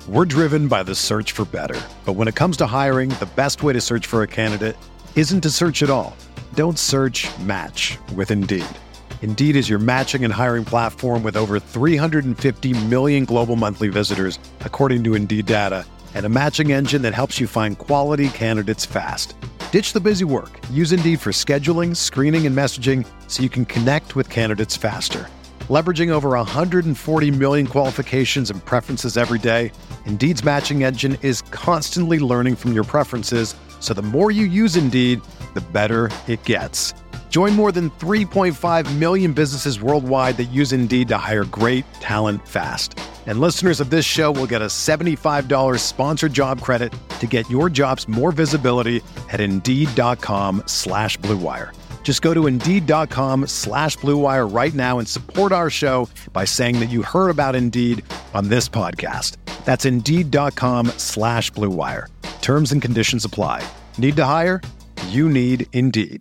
We're driven by the search for better. But when it comes to hiring, the best way to search for a candidate isn't to search at all. Don't search, match with Indeed. Indeed is your matching and hiring platform with over 350 million global monthly visitors, according to Indeed data, and a matching engine that helps you find quality candidates fast. Ditch the busy work. Use Indeed for scheduling, screening, and messaging so you can connect with candidates faster. Leveraging over 140 million qualifications and preferences every day, Indeed's matching engine is constantly learning from your preferences, so the more you use Indeed, the better it gets. Join more than 3.5 million businesses worldwide that use Indeed to hire great talent fast. And listeners of this show will get a $75 sponsored job credit to get your jobs more visibility at Indeed.com/Blue Wire. Just go to Indeed.com/Blue Wire right now and support our show by saying that you heard about Indeed on this podcast. That's Indeed.com/Blue Wire. Terms and conditions apply. Need to hire? You need Indeed.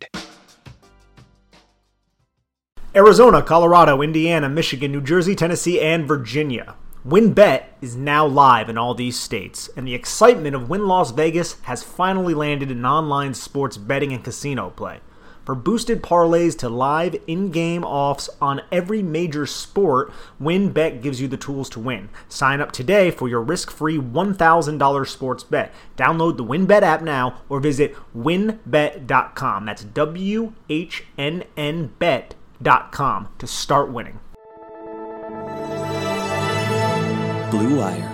Arizona, Colorado, Indiana, Michigan, New Jersey, Tennessee, and Virginia. WynnBET is now live in all these states, and the excitement of Wynn Las Vegas has finally landed in online sports betting and casino play. For boosted parlays to live in-game offs on every major sport, WynnBET gives you the tools to win. Sign up today for your risk-free $1,000 sports bet. Download the WynnBET app now or visit wynnbet.com. That's WHNN bet.com to start winning. Blue Wire.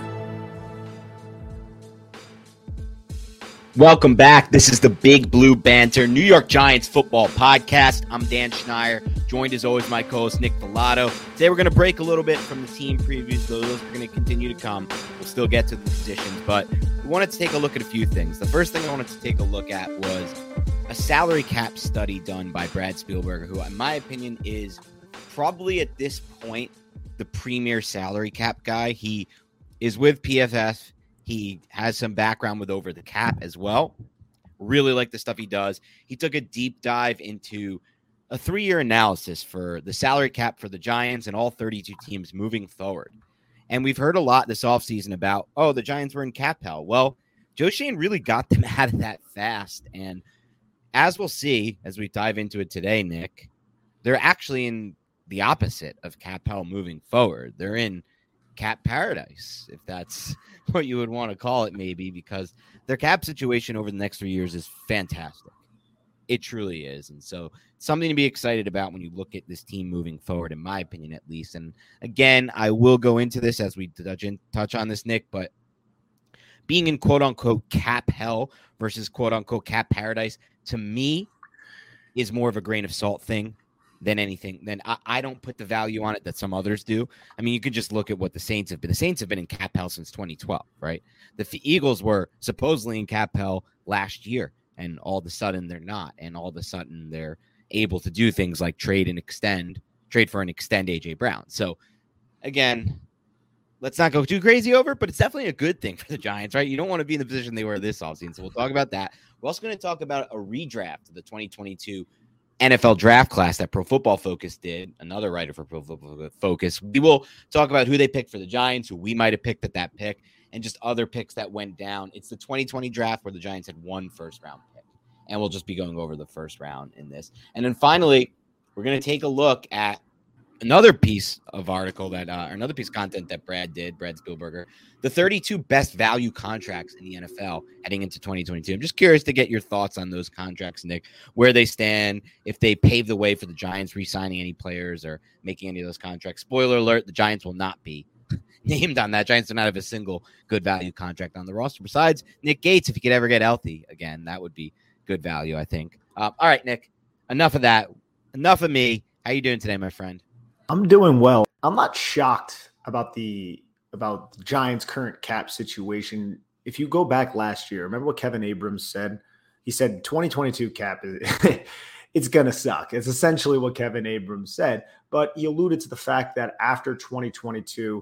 Welcome back. This is the Big Blue Banter New York Giants football podcast. I'm Dan Schneier, joined as always my co-host Nick Pilato. Today we're going to break a little bit from the team previews. Those are going to continue to come. We'll still get to the positions, but we wanted to take a look at a few things. The first thing I wanted to take a look at was a salary cap study done by Brad Spielberger, who in my opinion is probably at this point the premier salary cap guy. He is with PFF. He has some background with Over the Cap as well. Really like the stuff he does. He took a deep dive into a 3-year analysis for the salary cap for the Giants and all 32 teams moving forward. And we've heard a lot this offseason about, the Giants were in cap hell. Well, Joe Schoen really got them out of that fast. And as we'll see, as we dive into it today, Nick, they're actually in the opposite of cap hell moving forward. They're in cap paradise, if that's what you would want to call it, maybe, because their cap situation over the next 3 years is fantastic. It truly is. And so something to be excited about when you look at this team moving forward, in my opinion, at least. And again, I will go into this as we touch on this, Nick, but being in quote unquote cap hell versus quote unquote cap paradise, to me, is more of a grain of salt thing than anything. Then I don't put the value on it that some others do. I mean, you could just look at what the Saints have been. The Saints have been in cap hell since 2012, right? The Eagles were supposedly in cap hell last year, and all of a sudden they're not. And all of a sudden they're able to do things like trade for and extend A.J. Brown. So again, let's not go too crazy over it, but it's definitely a good thing for the Giants, right? You don't want to be in the position they were this offseason. So we'll talk about that. We're also going to talk about a redraft of the 2022 NFL draft class that Pro Football Focus did, another writer for Pro Football Focus. We will talk about who they picked for the Giants, who we might have picked at that pick, and just other picks that went down. It's the 2020 draft where the Giants had one first-round pick, and we'll just be going over the first round in this. And then finally, we're going to take a look at another piece of content that Brad Spielberger, the 32 best value contracts in the NFL heading into 2022. I'm just curious to get your thoughts on those contracts, Nick, where they stand, if they pave the way for the Giants re-signing any players or making any of those contracts. Spoiler alert, the Giants will not be named on that. Giants do not have a single good value contract on the roster. Besides Nick Gates, if he could ever get healthy again, that would be good value, I think. All right, Nick, enough of that. Enough of me. How you doing today, my friend? I'm doing well. I'm not shocked about the Giants' current cap situation. If you go back last year, remember what Kevin Abrams said? He said 2022 cap is it's going to suck. It's essentially what Kevin Abrams said. But he alluded to the fact that after 2022,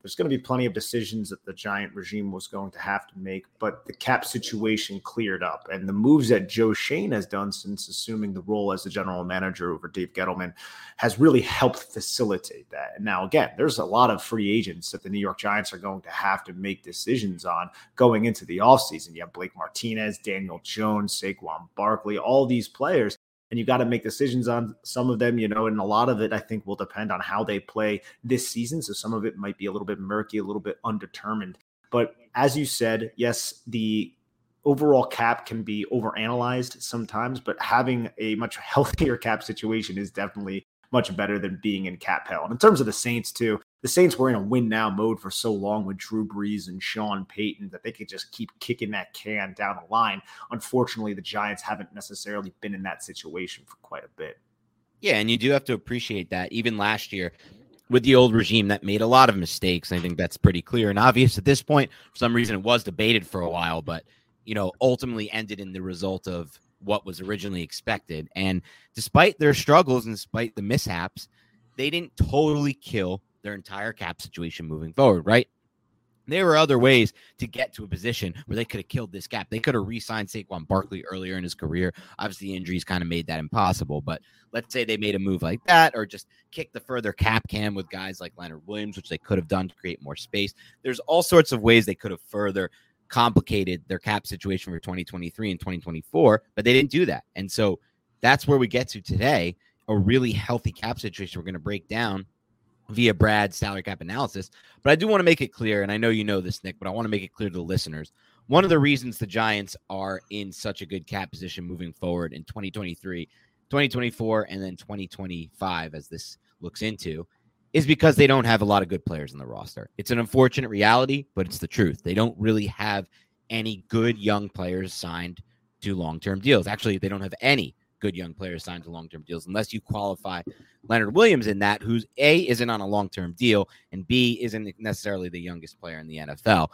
there's going to be plenty of decisions that the Giant regime was going to have to make, but the cap situation cleared up. And the moves that Joe Schoen has done since assuming the role as the general manager over Dave Gettleman has really helped facilitate that. And now, again, there's a lot of free agents that the New York Giants are going to have to make decisions on going into the offseason. You have Blake Martinez, Daniel Jones, Saquon Barkley, all these players. And you got to make decisions on some of them, and a lot of it, I think, will depend on how they play this season. So some of it might be a little bit murky, a little bit undetermined. But as you said, yes, the overall cap can be overanalyzed sometimes, but having a much healthier cap situation is definitely much better than being in cap hell. And in terms of the Saints, too, the Saints were in a win now mode for so long with Drew Brees and Sean Payton that they could just keep kicking that can down the line. Unfortunately, the Giants haven't necessarily been in that situation for quite a bit. Yeah, and you do have to appreciate that. Even last year with the old regime that made a lot of mistakes, I think that's pretty clear and obvious at this point. For some reason, it was debated for a while, but, ultimately ended in the result of what was originally expected. And despite their struggles and despite the mishaps, they didn't totally kill their entire cap situation moving forward, right? There were other ways to get to a position where they could have killed this cap. They could have re-signed Saquon Barkley earlier in his career. Obviously, injuries kind of made that impossible, but let's say they made a move like that or just kick the further cap can with guys like Leonard Williams, which they could have done to create more space. There's all sorts of ways they could have further complicated their cap situation for 2023 and 2024, but they didn't do that. And so that's where we get to today, a really healthy cap situation we're going to break down via Brad's salary cap analysis. But I do want to make it clear, and I know you know this, Nick, but I want to make it clear to the listeners. One of the reasons the Giants are in such a good cap position moving forward in 2023, 2024, and then 2025, as this looks into, is because they don't have a lot of good players in the roster. It's an unfortunate reality, but it's the truth. They don't really have any good young players signed to long-term deals. Actually, they don't have any good young players signed to long-term deals unless you qualify Leonard Williams in that, who's A, isn't on a long-term deal, and B, isn't necessarily the youngest player in the NFL,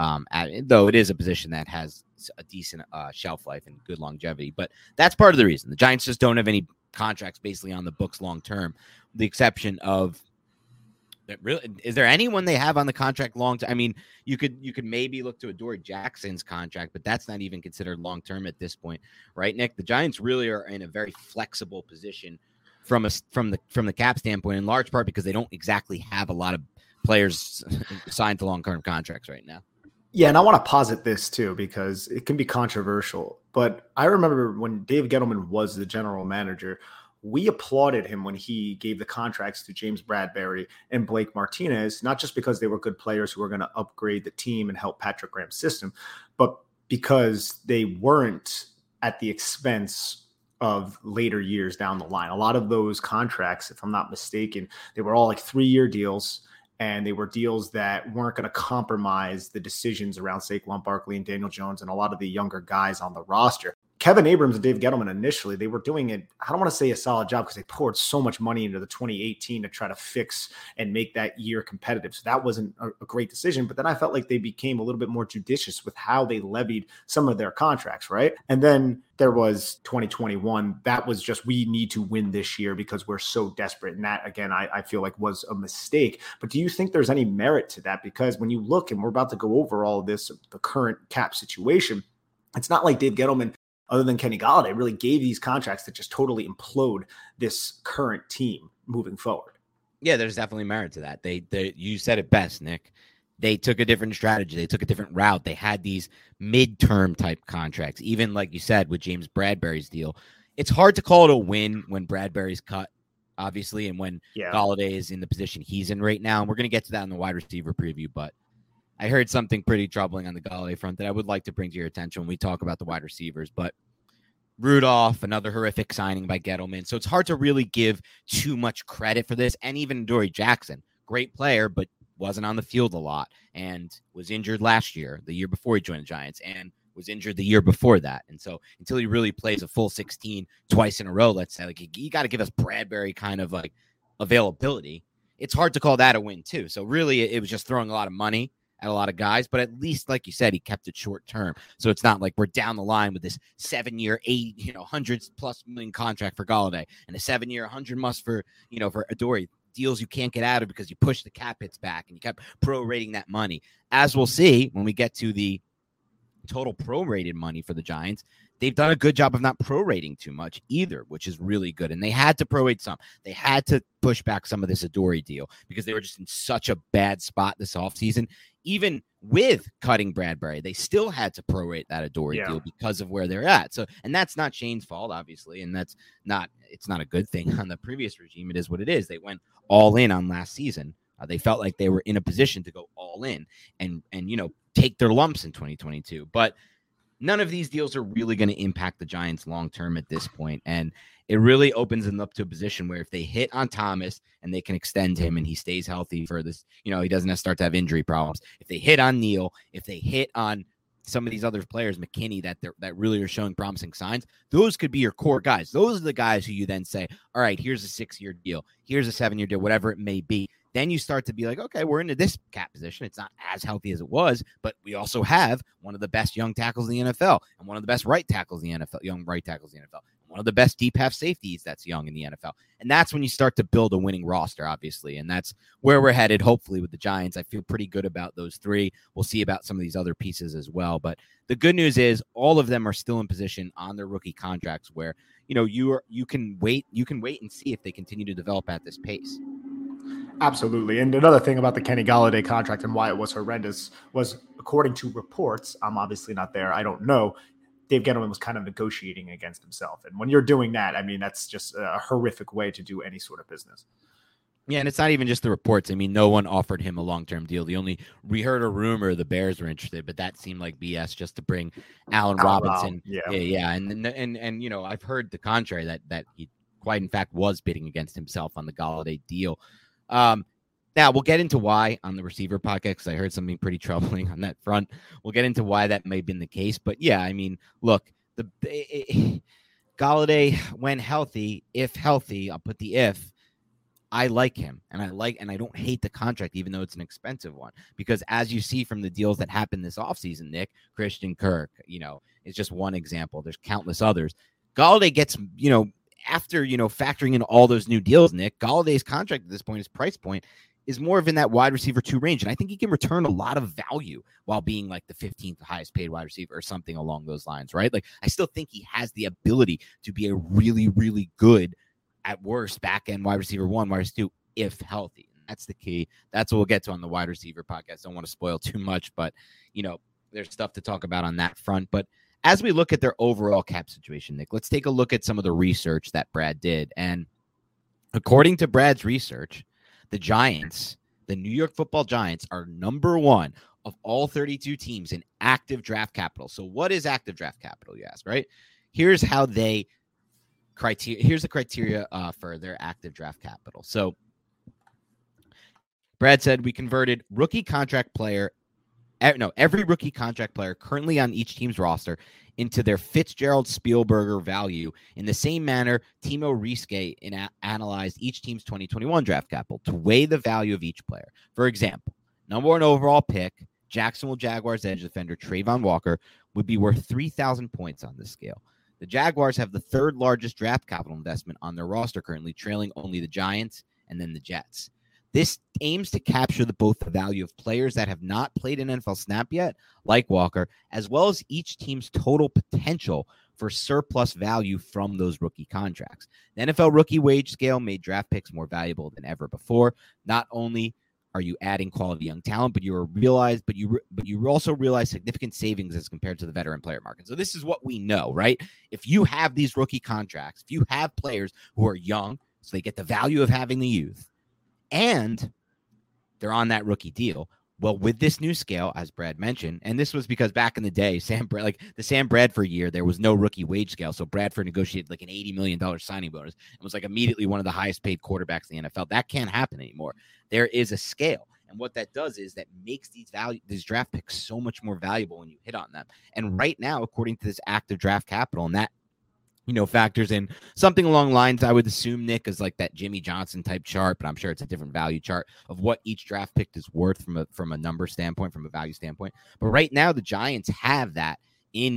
though it is a position that has a decent shelf life and good longevity. But that's part of the reason. The Giants just don't have any contracts basically on the books long-term, with the exception of really, is there anyone they have on the contract long term? I mean, you could maybe look to Adoree Jackson's contract, but that's not even considered long term at this point, right, Nick? The Giants really are in a very flexible position from the cap standpoint, in large part because they don't exactly have a lot of players signed to long term contracts right now. Yeah, and I want to posit this too because it can be controversial. But I remember when Dave Gettleman was the general manager, we applauded him when he gave the contracts to James Bradberry and Blake Martinez, not just because they were good players who were going to upgrade the team and help Patrick Graham's system, but because they weren't at the expense of later years down the line. A lot of those contracts, if I'm not mistaken, they were all like 3-year deals, and they were deals that weren't going to compromise the decisions around Saquon Barkley and Daniel Jones and a lot of the younger guys on the roster. Kevin Abrams and Dave Gettleman initially, they were doing it, I don't want to say a solid job because they poured so much money into the 2018 to try to fix and make that year competitive. So that wasn't a great decision. But then I felt like they became a little bit more judicious with how they levied some of their contracts, right? And then there was 2021. That was just, we need to win this year because we're so desperate. And that, again, I feel like was a mistake. But do you think there's any merit to that? Because when you look, and we're about to go over all of this, the current cap situation, it's not like Dave Gettleman, other than Kenny Golladay, really gave these contracts that just totally implode this current team moving forward. Yeah, there's definitely merit to that. They you said it best, Nick. They took a different strategy. They took a different route. They had these midterm type contracts. Even like you said, with James Bradberry's deal, it's hard to call it a win when Bradberry's cut, obviously, and when Golladay is in the position he's in right now. And we're going to get to that in the wide receiver preview, but I heard something pretty troubling on the Golladay front that I would like to bring to your attention when we talk about the wide receivers. But Rudolph, another horrific signing by Gettleman. So it's hard to really give too much credit for this. And even Adoree Jackson, great player, but wasn't on the field a lot and was injured last year, the year before he joined the Giants, and was injured the year before that. And so until he really plays a full 16 twice in a row, let's say, like, you got to give us Bradberry kind of like availability. It's hard to call that a win too. So really it was just throwing a lot of money at a lot of guys, but at least, like you said, he kept it short term. So it's not like we're down the line with this 7-year, $100+ million contract for Golladay and a 7-year, $100+ for Adoree. deals you can't get out of because you push the cap hits back and you kept prorating that money. As we'll see when we get to the total prorated money for the Giants, they've done a good job of not prorating too much either, which is really good. And they had to prorate some. They had to push back some of this Adoree deal because they were just in such a bad spot this offseason. Even with cutting Bradbury, they still had to prorate that Adoree deal because of where they're at. So, and that's not Shane's fault, obviously, and it's not a good thing on the previous regime. It is what it is. They went all in on last season. They felt like they were in a position to go all in and take their lumps in 2022. But none of these deals are really going to impact the Giants long term at this point. And it really opens them up to a position where if they hit on Thomas and they can extend him and he stays healthy for this, he doesn't have to start to have injury problems. If they hit on Neal, if they hit on some of these other players, McKinney, that really are showing promising signs, those could be your core guys. Those are the guys who you then say, all right, here's a 6-year deal. Here's a 7-year deal, whatever it may be. Then you start to be like, okay, we're into this cap position. It's not as healthy as it was, but we also have one of the best young tackles in the NFL and one of the best right tackles in the NFL, young right tackles in the NFL, and one of the best deep half safeties that's young in the NFL. And that's when you start to build a winning roster, obviously. And that's where we're headed, hopefully, with the Giants. I feel pretty good about those three. We'll see about some of these other pieces as well. But the good news is all of them are still in position on their rookie contracts where, you can wait and see if they continue to develop at this pace. Absolutely. And another thing about the Kenny Golladay contract and why it was horrendous was, according to reports, I'm obviously not there, I don't know, Dave Gettleman was kind of negotiating against himself. And when you're doing that, I mean, that's just a horrific way to do any sort of business. Yeah, and it's not even just the reports. I mean, no one offered him a long-term deal. We heard a rumor the Bears were interested, but that seemed like BS just to bring Allen Robinson. Yeah. And I've heard the contrary, that he quite in fact was bidding against himself on the Golladay deal. Now we'll get into why on the receiver podcast, because I heard something pretty troubling on that front. We'll get into why that may have been the case, but yeah, I mean, look, Golladay, when healthy, if healthy, I'll put the if, I like him and I don't hate the contract, even though it's an expensive one, because as you see from the deals that happened this offseason, Nick, Christian Kirk, is just one example. There's countless others. Golladay gets, after, factoring in all those new deals, Nick, Galladay's contract at this point, his price point is more of in that wide receiver 2 range. And I think he can return a lot of value while being like the 15th highest paid wide receiver or something along those lines, right? Like, I still think he has the ability to be a really, really good, at worst, back end wide receiver 1, wide receiver 2, if healthy. And that's the key. That's what we'll get to on the wide receiver podcast. Don't want to spoil too much, but, there's stuff to talk about on that front. But as we look at their overall cap situation, Nick, let's take a look at some of the research that Brad did. And according to Brad's research, the Giants, the New York Football Giants, are number 1 of all 32 teams in active draft capital. So what is active draft capital, you ask, right? Here's how here's the criteria for their active draft capital. So Brad said we converted every rookie contract player currently on each team's roster into their Fitzgerald Spielberger value in the same manner Timo Riske analyzed each team's 2021 draft capital to weigh the value of each player. For example, number 1 overall pick, Jacksonville Jaguars edge defender Trayvon Walker would be worth 3,000 points on this scale. The Jaguars have the 3rd largest draft capital investment on their roster currently, trailing only the Giants and then the Jets. This aims to capture both the value of players that have not played an NFL snap yet, like Walker, as well as each team's total potential for surplus value from those rookie contracts. The NFL rookie wage scale made draft picks more valuable than ever before. Not only are you adding quality young talent, but you also realize significant savings as compared to the veteran player market. So this is what we know, right? If you have these rookie contracts, if you have players who are young, so they get the value of having the youth, and they're on that rookie deal. Well, with this new scale, as Brad mentioned, and this was because back in the day, the Sam Bradford year, there was no rookie wage scale. So Bradford negotiated like an $80 million signing bonus and was like immediately one of the highest paid quarterbacks in the NFL. That can't happen anymore. There is a scale. And what that does is that makes these draft picks so much more valuable when you hit on them. And right now, according to this active draft capital, and that factors in something along the lines, I would assume, Nick, is like that Jimmy Johnson type chart, but I'm sure it's a different value chart of what each draft pick is worth from a number standpoint, from a value standpoint. But right now, the Giants have that in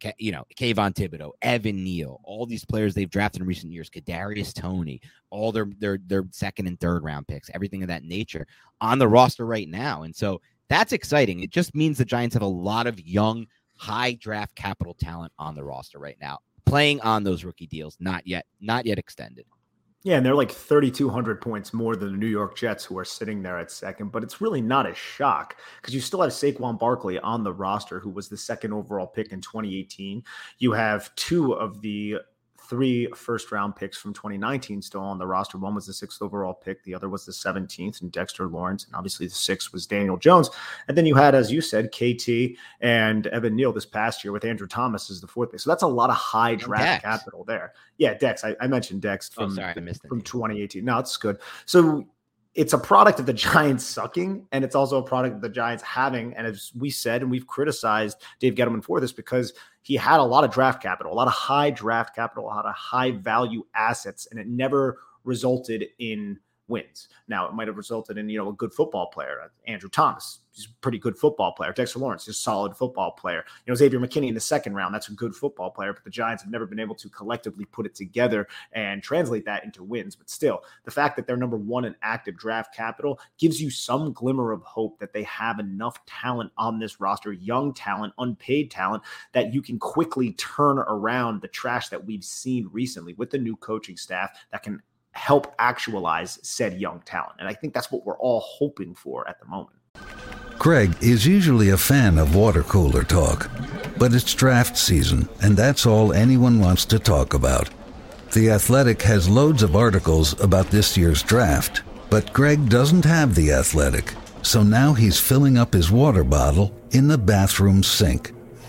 Kayvon Thibodeau, Evan Neal, all these players they've drafted in recent years, Kadarius Toney, all their second and third round picks, everything of that nature on the roster right now. And so that's exciting. It just means the Giants have a lot of young, high draft capital talent on the roster right now, playing on those rookie deals, not yet extended. Yeah, and they're like 3,200 points more than the New York Jets, who are sitting there at second. But it's really not a shock because you still have Saquon Barkley on the roster, who was the second overall pick in 2018. You have two of the 3 first-round picks from 2019 still on the roster. One was the 6th overall pick. The other was the 17th, and Dexter Lawrence. And obviously the 6th was Daniel Jones. And then you had, as you said, KT and Evan Neal this past year with Andrew Thomas as the 4th pick. So that's a lot of high draft capital there. Yeah, Dex. I mentioned Dex from 2018. No, it's good. So it's a product of the Giants sucking, and it's also a product of the Giants having, and as we said, and we've criticized Dave Gettleman for this because he had a lot of draft capital, a lot of high draft capital, a lot of high value assets, and it never resulted in wins. Now, it might have resulted in, a good football player. Andrew Thomas, he's a pretty good football player. Dexter Lawrence is a solid football player. Xavier McKinney in the second round, that's a good football player, but the Giants have never been able to collectively put it together and translate that into wins. But still, the fact that they're number one in active draft capital gives you some glimmer of hope that they have enough talent on this roster, young talent, unpaid talent, that you can quickly turn around the trash that we've seen recently with the new coaching staff that can help actualize said young talent. And I think that's what we're all hoping for at the moment. Greg is usually a fan of water cooler talk, but it's draft season, and that's all anyone wants to talk about. The Athletic has loads of articles about this year's draft, but Greg doesn't have The Athletic, so now he's filling up his water bottle in the bathroom sink,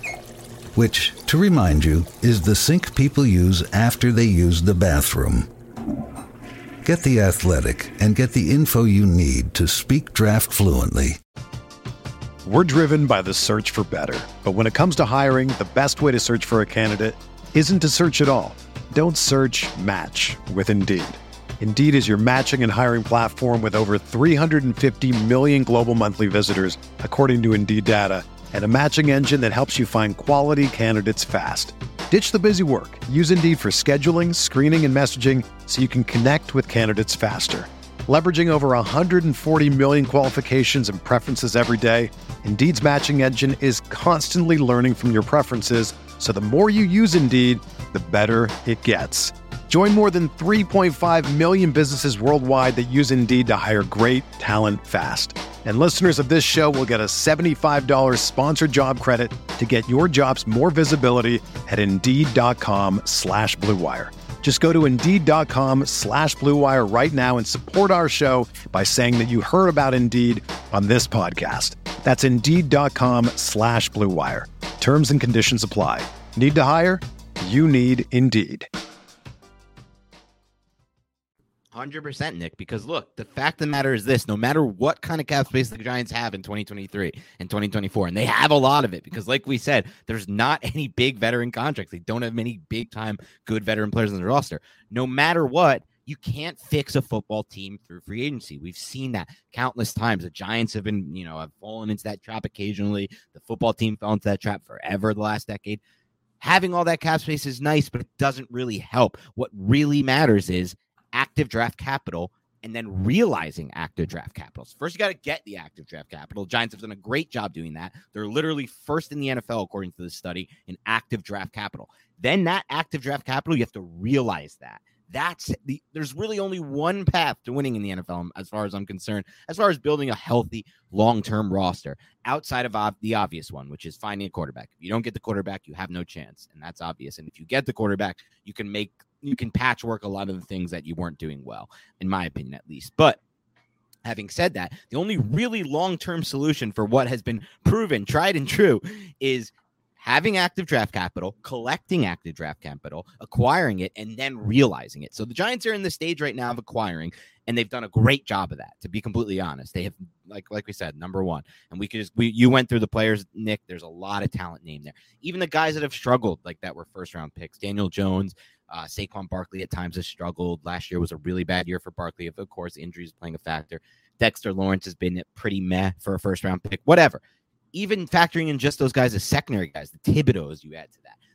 which, to remind you, is the sink people use after they use the bathroom. Get The Athletic and get the info you need to speak draft fluently. We're driven by the search for better. But when it comes to hiring, the best way to search for a candidate isn't to search at all. Don't search, match with Indeed. Indeed is your matching and hiring platform with over 350 million global monthly visitors, according to Indeed data, and a matching engine that helps you find quality candidates fast. Ditch the busy work. Use Indeed for scheduling, screening, and messaging so you can connect with candidates faster. Leveraging over 140 million qualifications and preferences every day, Indeed's matching engine is constantly learning from your preferences, so the more you use Indeed, the better it gets. Join more than 3.5 million businesses worldwide that use Indeed to hire great talent fast. And listeners of this show will get a $75 sponsored job credit to get your jobs more visibility at Indeed.com/Blue Wire. Just go to Indeed.com/Blue Wire right now and support our show by saying that you heard about Indeed on this podcast. That's Indeed.com/Blue Wire. Terms and conditions apply. Need to hire? You need Indeed. 100%, Nick, because look, the fact of the matter is this: no matter what kind of cap space the Giants have in 2023 and 2024, and they have a lot of it because, like we said, there's not any big veteran contracts. They don't have many big-time good veteran players on the roster. No matter what, you can't fix a football team through free agency. We've seen that countless times. The Giants have been, have fallen into that trap occasionally. The football team fell into that trap forever the last decade. Having all that cap space is nice, but it doesn't really help. What really matters is active draft capital and then realizing active draft capital. So first, you got to get the active draft capital. Giants have done a great job doing that. They're literally first in the NFL, according to this study, in active draft capital. Then that active draft capital, you have to realize that. There's really only one path to winning in the NFL, as far as I'm concerned, as far as building a healthy long-term roster, outside of the obvious one, which is finding a quarterback. If you don't get the quarterback, you have no chance, and that's obvious. And if you get the quarterback, you can patchwork a lot of the things that you weren't doing well, in my opinion, at least. But having said that, the only really long-term solution for what has been proven, tried and true, is having active draft capital, collecting active draft capital, acquiring it, and then realizing it. So the Giants are in the stage right now of acquiring, and they've done a great job of that, to be completely honest. They have, like we said, number one. And you went through the players, Nick. There's a lot of talent named there. Even the guys that have struggled, like that were first-round picks. Daniel Jones, Saquon Barkley at times has struggled. Last year was a really bad year for Barkley. Of course, injuries playing a factor. Dexter Lawrence has been pretty meh for a first-round pick. Whatever. Even factoring in just those guys as secondary guys, the Thibodeaus you add to that.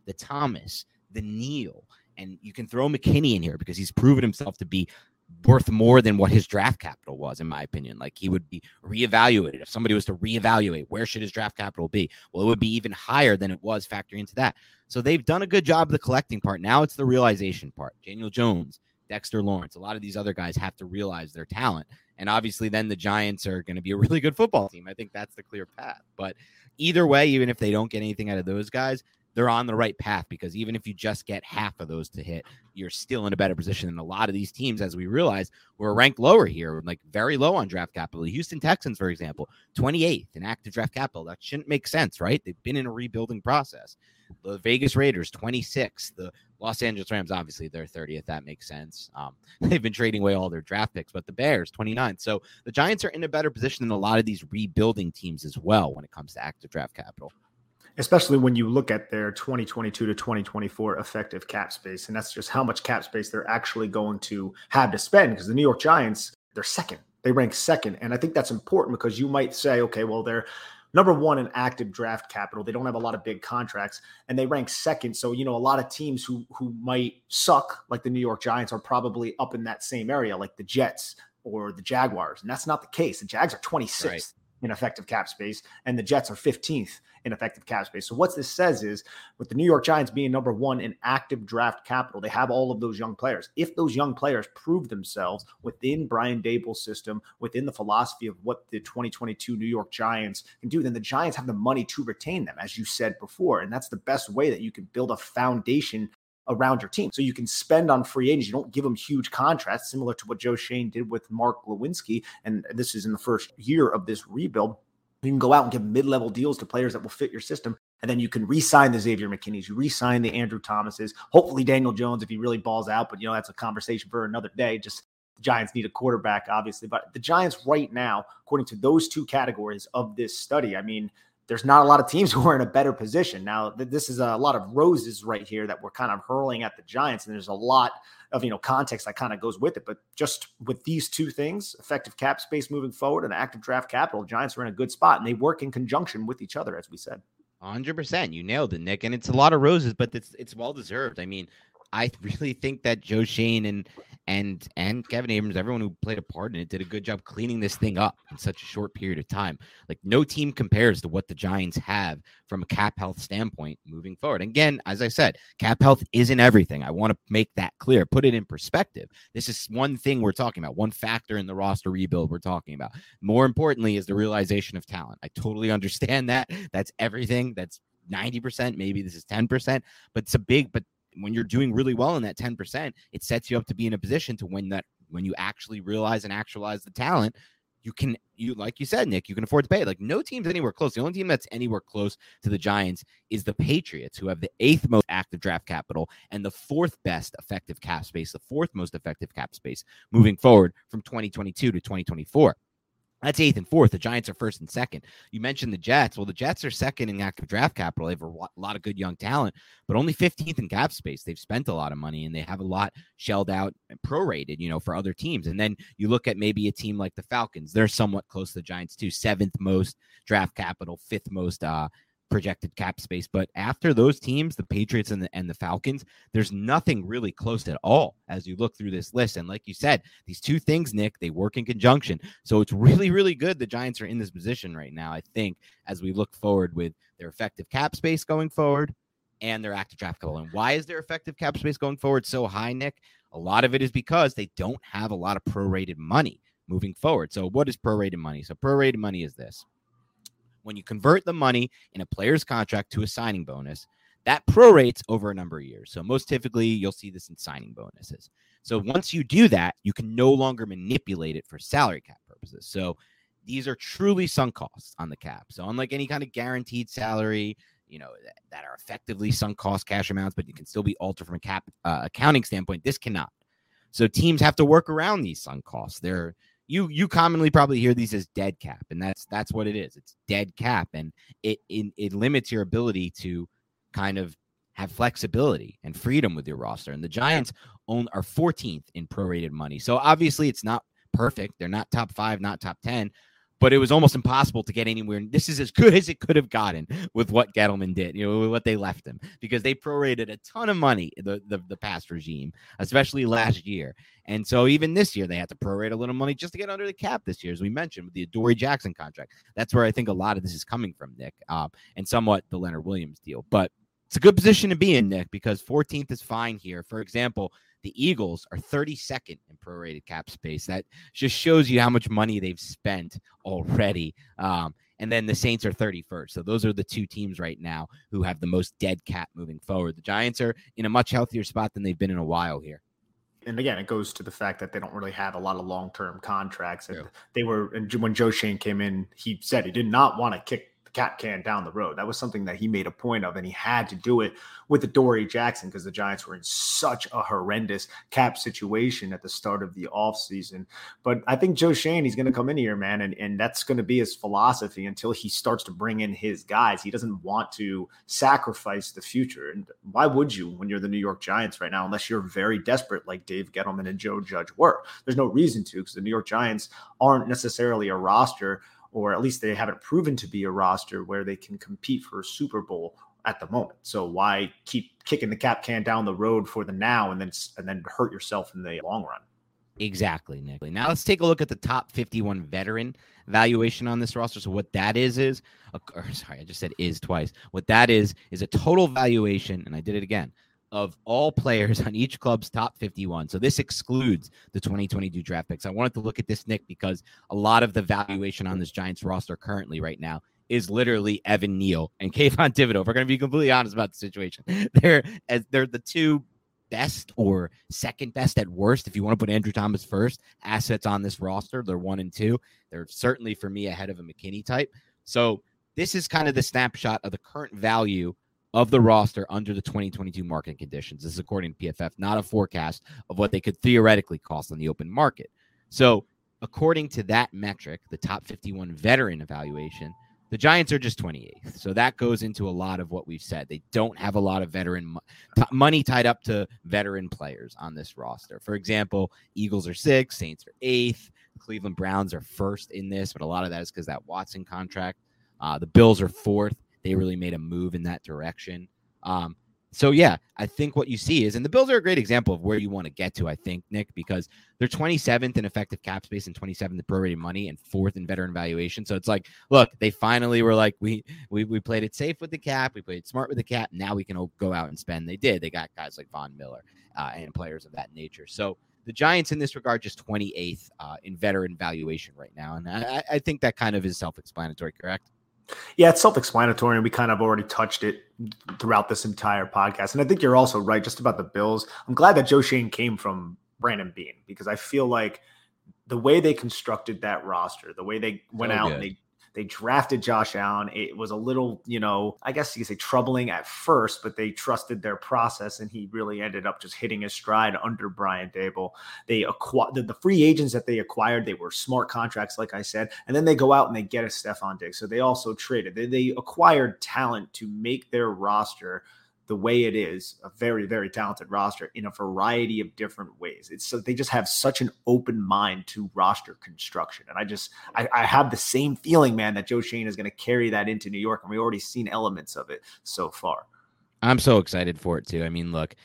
the Thomas, the Neal, and you can throw McKinney in here because he's proven himself to be worth more than what his draft capital was, in my opinion. Like, he would be reevaluated. If somebody was to reevaluate where should his draft capital be, well, it would be even higher than it was factoring into that. So they've done a good job of the collecting part. Now it's the realization part. Daniel Jones, Dexter Lawrence, a lot of these other guys have to realize their talent. And obviously then the Giants are going to be a really good football team. I think that's the clear path. But either way, even if they don't get anything out of those guys, they're on the right path, because even if you just get half of those to hit, you're still in a better position than a lot of these teams, as we realize, were ranked lower here, like very low on draft capital. The Houston Texans, for example, 28th in active draft capital. That shouldn't make sense, right? They've been in a rebuilding process. The Vegas Raiders, 26th. The Los Angeles Rams, obviously, they're 30th. That makes sense. They've been trading away all their draft picks, but the Bears, 29th. So the Giants are in a better position than a lot of these rebuilding teams as well when it comes to active draft capital. Especially when you look at their 2022 to 2024 effective cap space. And that's just how much cap space they're actually going to have to spend, because the New York Giants, they're second. They rank second. And I think that's important, because you might say, okay, well, they're number one in active draft capital. They don't have a lot of big contracts, and they rank second. So, a lot of teams who might suck, like the New York Giants, are probably up in that same area, like the Jets or the Jaguars. And that's not the case. The Jags are 26th. Right. In effective cap space, and the Jets are 15th in effective cap space. So what this says is, with the New York Giants being number one in active draft capital, they have all of those young players. If those young players prove themselves within Brian Daboll's system, within the philosophy of what the 2022 New York Giants can do, then the Giants have the money to retain them, as you said before. And that's the best way that you can build a foundation around your team. So you can spend on free agents. You don't give them huge contracts, similar to what Joe Schoen did with Mark Lewinsky. And this is in the first year of this rebuild. You can go out and give mid-level deals to players that will fit your system. And then you can re-sign the Xavier McKinneys. You re-sign the Andrew Thomases. Hopefully Daniel Jones, if he really balls out. But, that's a conversation for another day. Just the Giants need a quarterback, obviously. But the Giants right now, according to those two categories of this study, there's not a lot of teams who are in a better position. Now, this is a lot of roses right here that we're kind of hurling at the Giants, and there's a lot of, context that kind of goes with it. But just with these two things, effective cap space moving forward and active draft capital, Giants are in a good spot, and they work in conjunction with each other, as we said. 100%. You nailed it, Nick. And it's a lot of roses, but it's well-deserved. I really think that Joe Schoen and Kevin Abrams, everyone who played a part in it, did a good job cleaning this thing up in such a short period of time. Like, no team compares to what the Giants have from a cap health standpoint moving forward. And again, as I said, cap health isn't everything. I want to make that clear, put it in perspective. This is one thing we're talking about, one factor in the roster rebuild we're talking about. More importantly is the realization of talent. I totally understand that. That's everything. That's 90%. Maybe this is 10%, but it's but when you're doing really well in that 10%, it sets you up to be in a position to when you actually realize and actualize the talent, you like you said, Nick, you can afford to pay. Like, no team's anywhere close. The only team that's anywhere close to the Giants is the Patriots, who have the 8th most active draft capital and the 4th best effective cap space, the 4th most effective cap space moving forward from 2022 to 2024. That's 8th and 4th. The Giants are 1st and 2nd. You mentioned the Jets. Well, the Jets are 2nd in active draft capital. They have a lot of good young talent, but only 15th in cap space. They've spent a lot of money, and they have a lot shelled out and prorated, for other teams. And then you look at maybe a team like the Falcons. They're somewhat close to the Giants too. 7th most draft capital, 5th most projected cap space. But after those teams, the Patriots and the Falcons, there's nothing really close at all as you look through this list. And like you said, these two things, Nick, they work in conjunction. So it's really, really good the Giants are in this position right now, I think, as we look forward with their effective cap space going forward and their active draft capital. And why is their effective cap space going forward so high, Nick? A lot of it is because they don't have a lot of prorated money moving forward. So what is prorated money? So prorated money is this. When you convert the money in a player's contract to a signing bonus, that prorates over a number of years. So most typically, you'll see this in signing bonuses. So once you do that, you can no longer manipulate it for salary cap purposes. So these are truly sunk costs on the cap. So unlike any kind of guaranteed salary, that are effectively sunk cost cash amounts, but you can still be altered from a cap accounting standpoint, this cannot. So teams have to work around these sunk costs. You commonly probably hear these as dead cap, and that's what it is. It's dead cap, and it limits your ability to kind of have flexibility and freedom with your roster. And the Giants are 14th in prorated money. So obviously it's not perfect. They're not top 5, not top 10, but it was almost impossible to get anywhere. This is as good as it could have gotten with what Gettleman did, with what they left him, because they prorated a ton of money, the past regime, especially last year. And so even this year, they had to prorate a little money just to get under the cap this year, as we mentioned, with the Adoree Jackson contract. That's where I think a lot of this is coming from, Nick, and somewhat the Leonard Williams deal. But it's a good position to be in, Nick, because 14th is fine here. For example, the Eagles are 32nd in prorated cap space. That just shows you how much money they've spent already. And then the Saints are 31st. So those are the two teams right now who have the most dead cap moving forward. The Giants are in a much healthier spot than they've been in a while here. And again, it goes to the fact that they don't really have a lot of long-term contracts. And when Joe Schoen came in, he said he did not want to kick the cap can down the road. That was something that he made a point of, and he had to do it with Adoree Jackson because the Giants were in such a horrendous cap situation at the start of the offseason. But I think Joe Schoen, he's going to come in here, man, and that's going to be his philosophy until he starts to bring in his guys. He doesn't want to sacrifice the future. And why would you when you're the New York Giants right now, unless you're very desperate like Dave Gettleman and Joe Judge were? There's no reason to, because the New York Giants aren't necessarily a roster, or at least they haven't proven to be a roster where they can compete for a Super Bowl at the moment. So why keep kicking the cap can down the road for the now and then hurt yourself in the long run? Exactly, Nick. Now let's take a look at the top 51 veteran valuation on this roster. So what that is I just said is twice. What that is a total valuation, and I did it again, of all players on each club's top 51. So this excludes the 2022 draft picks. I wanted to look at this, Nick, because a lot of the valuation on this Giants roster currently right now is literally Evan Neal and Kayvon Thibodeaux. If we're going to be completely honest about the situation, they're the two best or second best at worst, if you want to put Andrew Thomas first, assets on this roster. They're 1 and 2. They're certainly, for me, ahead of a McKinney type. So this is kind of the snapshot of the current value of the roster under the 2022 market conditions. This is according to PFF, not a forecast of what they could theoretically cost on the open market. So according to that metric, the top 51 veteran evaluation, the Giants are just 28th. So that goes into a lot of what we've said. They don't have a lot of veteran money tied up to veteran players on this roster. For example, Eagles are 6th, Saints are 8th, Cleveland Browns are 1st in this, but a lot of that is because that Watson contract. The Bills are 4th. They really made a move in that direction. So, yeah, I think what you see is, and the Bills are a great example of where you want to get to, I think, Nick, because they're 27th in effective cap space and 27th in prorated money and 4th in veteran valuation. So it's like, look, they finally were like, we played it safe with the cap. We played smart with the cap. Now we can go out and spend. They did. They got guys like Von Miller and players of that nature. So the Giants in this regard, just 28th in veteran valuation right now. And I think that kind of is self-explanatory, correct? Yeah, it's self-explanatory, and we kind of already touched it throughout this entire podcast. And I think you're also right just about the Bills. I'm glad that Joe Schoen came from Brandon Beane, because I feel like the way they constructed that roster, the way they went out and they drafted Josh Allen, it was a little, I guess you could say troubling at first, but they trusted their process, and he really ended up just hitting his stride under Brian Daboll. They acquired the free agents that they acquired. They were smart contracts, like I said, and then they go out and they get a Stephon Diggs. So they also traded. They acquired talent to make their roster the way it is, a very, very talented roster in a variety of different ways. They just have such an open mind to roster construction. And I have the same feeling, man, that Joe Schoen is going to carry that into New York. And we've already seen elements of it so far. I'm so excited for it too. I mean, look,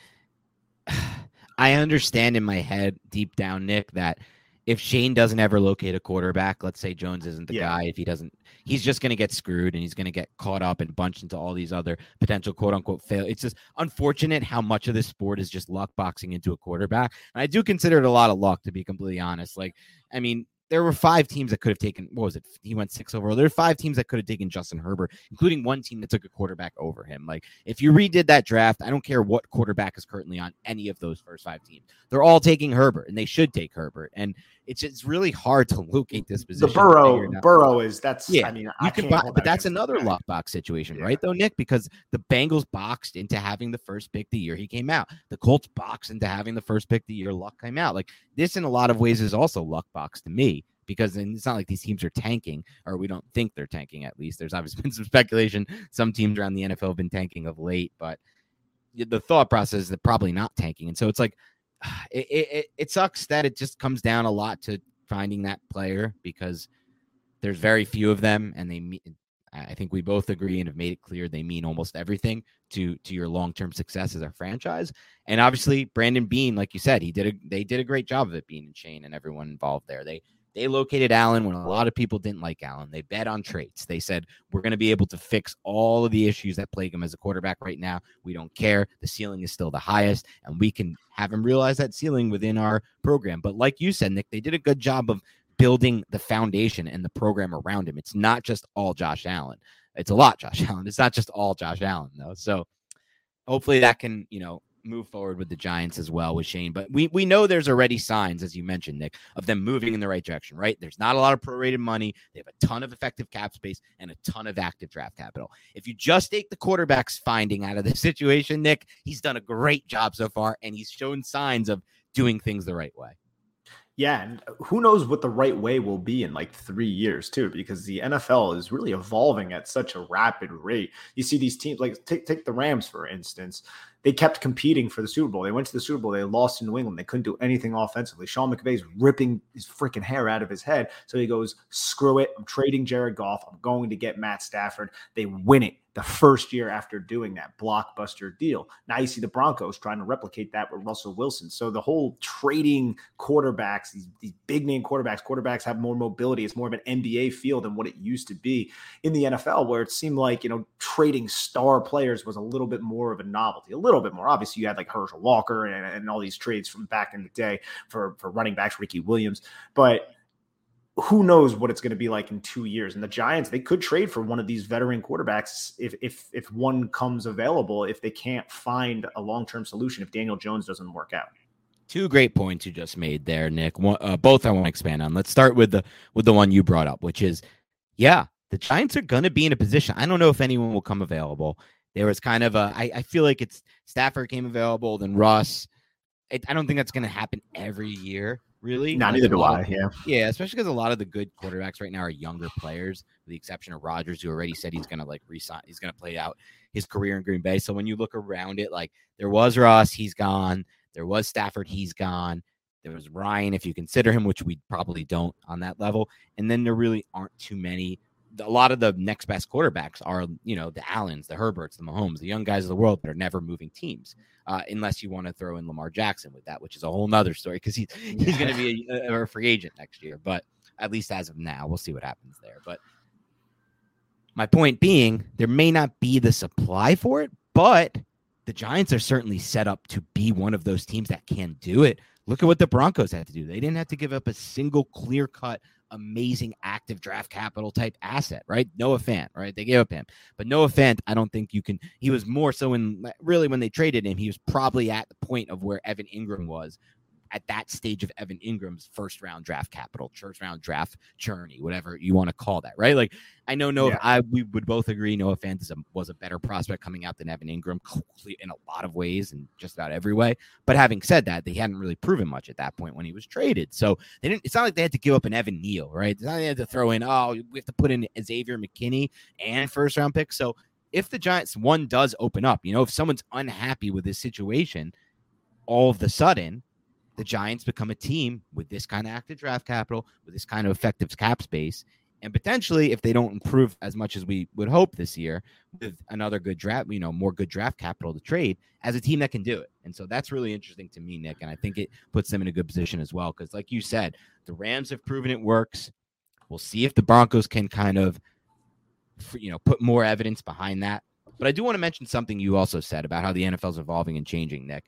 I understand in my head deep down, Nick, that if Schoen doesn't ever locate a quarterback, let's say Jones isn't the guy, if he doesn't, he's just going to get screwed and he's going to get caught up and bunched into all these other potential quote unquote fail. It's just unfortunate how much of this sport is just luck boxing into a quarterback. And I do consider it a lot of luck, to be completely honest. Like, I mean, there were 5 teams that could have taken, what was it? He went 6 overall. There were 5 teams that could have taken Justin Herbert, including one team that took a quarterback over him. Like, if you redid that draft, I don't care what quarterback is currently on any of those first 5 teams. They're all taking Herbert, and they should take Herbert. And it's really hard to locate this position. The Burrow is, that's, yeah, I mean, you can buy, but that's another luck box situation, right, though, Nick? Because the Bengals boxed into having the first pick the year he came out. The Colts boxed into having the first pick the year Luck came out. Like, this in a lot of ways is also luck box to me. Because it's not like these teams are tanking, or we don't think they're tanking, at least. There's obviously been some speculation. Some teams around the NFL have been tanking of late, but the thought process is they're probably not tanking. And so it's like, it sucks that it just comes down a lot to finding that player, because There's very few of them, and I think we both agree and have made it clear they mean almost everything to your long-term success as a franchise. And obviously, Brandon Beane, like you said, they did a great job of it, Beane and Shane and everyone involved there. They located Allen when a lot of people didn't like Allen. They bet on traits. They said, we're going to be able to fix all of the issues that plague him as a quarterback right now. We don't care. The ceiling is still the highest, and we can have him realize that ceiling within our program. But like you said, Nick, they did a good job of building the foundation and the program around him. It's not just all Josh Allen. It's a lot Josh Allen. It's not just all Josh Allen, though. So hopefully that can, move forward with the Giants as well with Shane. But we know there's already signs, as you mentioned, Nick, of them moving in the right direction, right? There's not a lot of prorated money. They have a ton of effective cap space and a ton of active draft capital. If you just take the quarterback's finding out of this situation, Nick, he's done a great job so far, and he's shown signs of doing things the right way. Yeah, and who knows what the right way will be in like 3 years too, because the NFL is really evolving at such a rapid rate. You see these teams, like take the Rams, for instance. They kept competing for the Super Bowl. They went to the Super Bowl. They lost in New England. They couldn't do anything offensively. Sean McVay's ripping his freaking hair out of his head. So he goes, screw it. I'm trading Jared Goff. I'm going to get Matt Stafford. They win it the first year after doing that blockbuster deal. Now you see the Broncos trying to replicate that with Russell Wilson. So the whole trading quarterbacks, these big name quarterbacks have more mobility. It's more of an NBA feel than what it used to be in the NFL, where it seemed like, trading star players was a little bit more of a novelty, a little bit more. Obviously you had like Herschel Walker and all these trades from back in the day for running backs, Ricky Williams, but who knows what it's going to be like in 2 years. And the Giants, they could trade for one of these veteran quarterbacks if one comes available, if they can't find a long-term solution, if Daniel Jones doesn't work out. Two great points you just made there, Nick. Both I want to expand on. Let's start with the one you brought up, which is, the Giants are going to be in a position. I don't know if anyone will come available. There was kind of I feel like it's Stafford came available, then Russ. I don't think that's going to happen every year. Really? Not neither do I, yeah. Yeah, especially because a lot of the good quarterbacks right now are younger players, with the exception of Rodgers, who already said he's going to resign. He's going to play out his career in Green Bay. So when you look around it, like there was Russ, he's gone. There was Stafford, he's gone. There was Ryan, if you consider him, which we probably don't on that level. And then there really aren't too many. A lot of the next best quarterbacks are, the Allens, the Herberts, the Mahomes, the young guys of the world that are never moving teams, unless you want to throw in Lamar Jackson with that, which is a whole nother story because he's going to be a free agent next year. But at least as of now, we'll see what happens there. But my point being, there may not be the supply for it, but the Giants are certainly set up to be one of those teams that can do it. Look at what the Broncos had to do. They didn't have to give up a single clear-cut, amazing active draft capital type asset, right? Noah Fant, right? They gave up him. But Noah Fant, I don't think you can – he was more so when they traded him, he was probably at the point of where Evan Ingram was at that stage of Evan Ingram's first-round draft capital, first-round draft journey, whatever you want to call that, right? Like, I know we would both agree Noah Fant was a better prospect coming out than Evan Ingram in a lot of ways and just about every way. But having said that, they hadn't really proven much at that point when he was traded. So it's not like they had to give up an Evan Neal, right? It's not like they had to throw in, we have to put in Xavier McKinney and first-round picks. So if the Giants, one does open up, if someone's unhappy with this situation, all of a sudden – the Giants become a team with this kind of active draft capital, with this kind of effective cap space, and potentially, if they don't improve as much as we would hope this year, with another good draft, more good draft capital to trade, as a team that can do it. And so that's really interesting to me, Nick, and I think it puts them in a good position as well, because like you said, the Rams have proven it works. We'll see if the Broncos can kind of, put more evidence behind that. But I do want to mention something you also said about how the NFL is evolving and changing, Nick.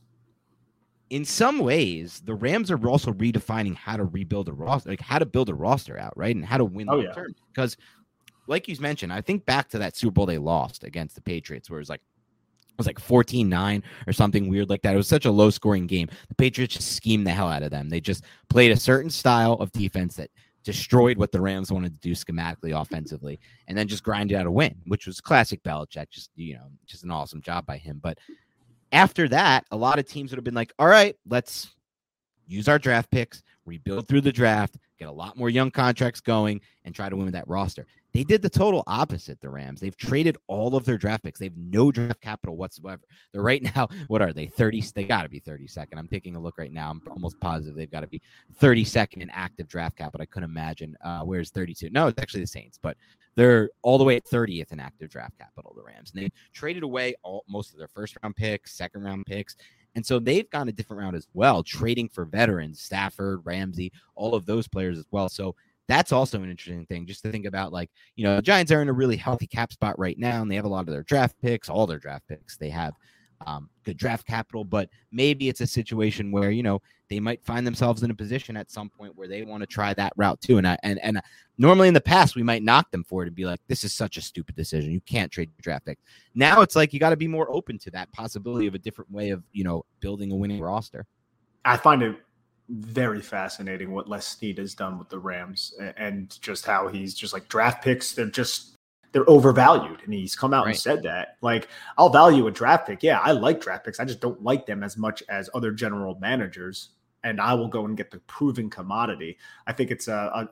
In some ways, the Rams are also redefining how to rebuild a roster, like how to build a roster out, right? And how to win long term. Because, like you mentioned, I think back to that Super Bowl they lost against the Patriots, where it was like 14-9 or something weird like that. It was such a low scoring game. The Patriots just schemed the hell out of them. They just played a certain style of defense that destroyed what the Rams wanted to do schematically, offensively, and then just grinded out a win, which was classic Belichick. Just an awesome job by him. But after that, a lot of teams would have been like, all right, let's use our draft picks, rebuild through the draft, get a lot more young contracts going, and try to win with that roster. They did the total opposite, the Rams. They've traded all of their draft picks. They have no draft capital whatsoever. They're right now, what are they, 30? They got to be 32nd. I'm taking a look right now. I'm almost positive they've got to be 32nd in active draft capital. I couldn't imagine. Where's 32? No, it's actually the Saints, but they're all the way at 30th in active draft capital, the Rams. And they traded away most of their first-round picks, second-round picks. And so they've gone a different route as well, trading for veterans, Stafford, Ramsey, all of those players as well. So that's also an interesting thing just to think about. Like, the Giants are in a really healthy cap spot right now, and they have a lot of their draft picks, all their draft picks. They have good draft capital, but maybe it's a situation where, they might find themselves in a position at some point where they want to try that route too. And normally in the past, we might knock them for it and be like, this is such a stupid decision. You can't trade your draft pick. Now it's like, you got to be more open to that possibility of a different way of, building a winning roster. I find it very fascinating what Les Snead has done with the Rams and just how he's just like draft picks. They're overvalued. And he's come out and said that, like, I'll value a draft pick. Yeah, I like draft picks. I just don't like them as much as other general managers. And I will go and get the proven commodity. I think it's a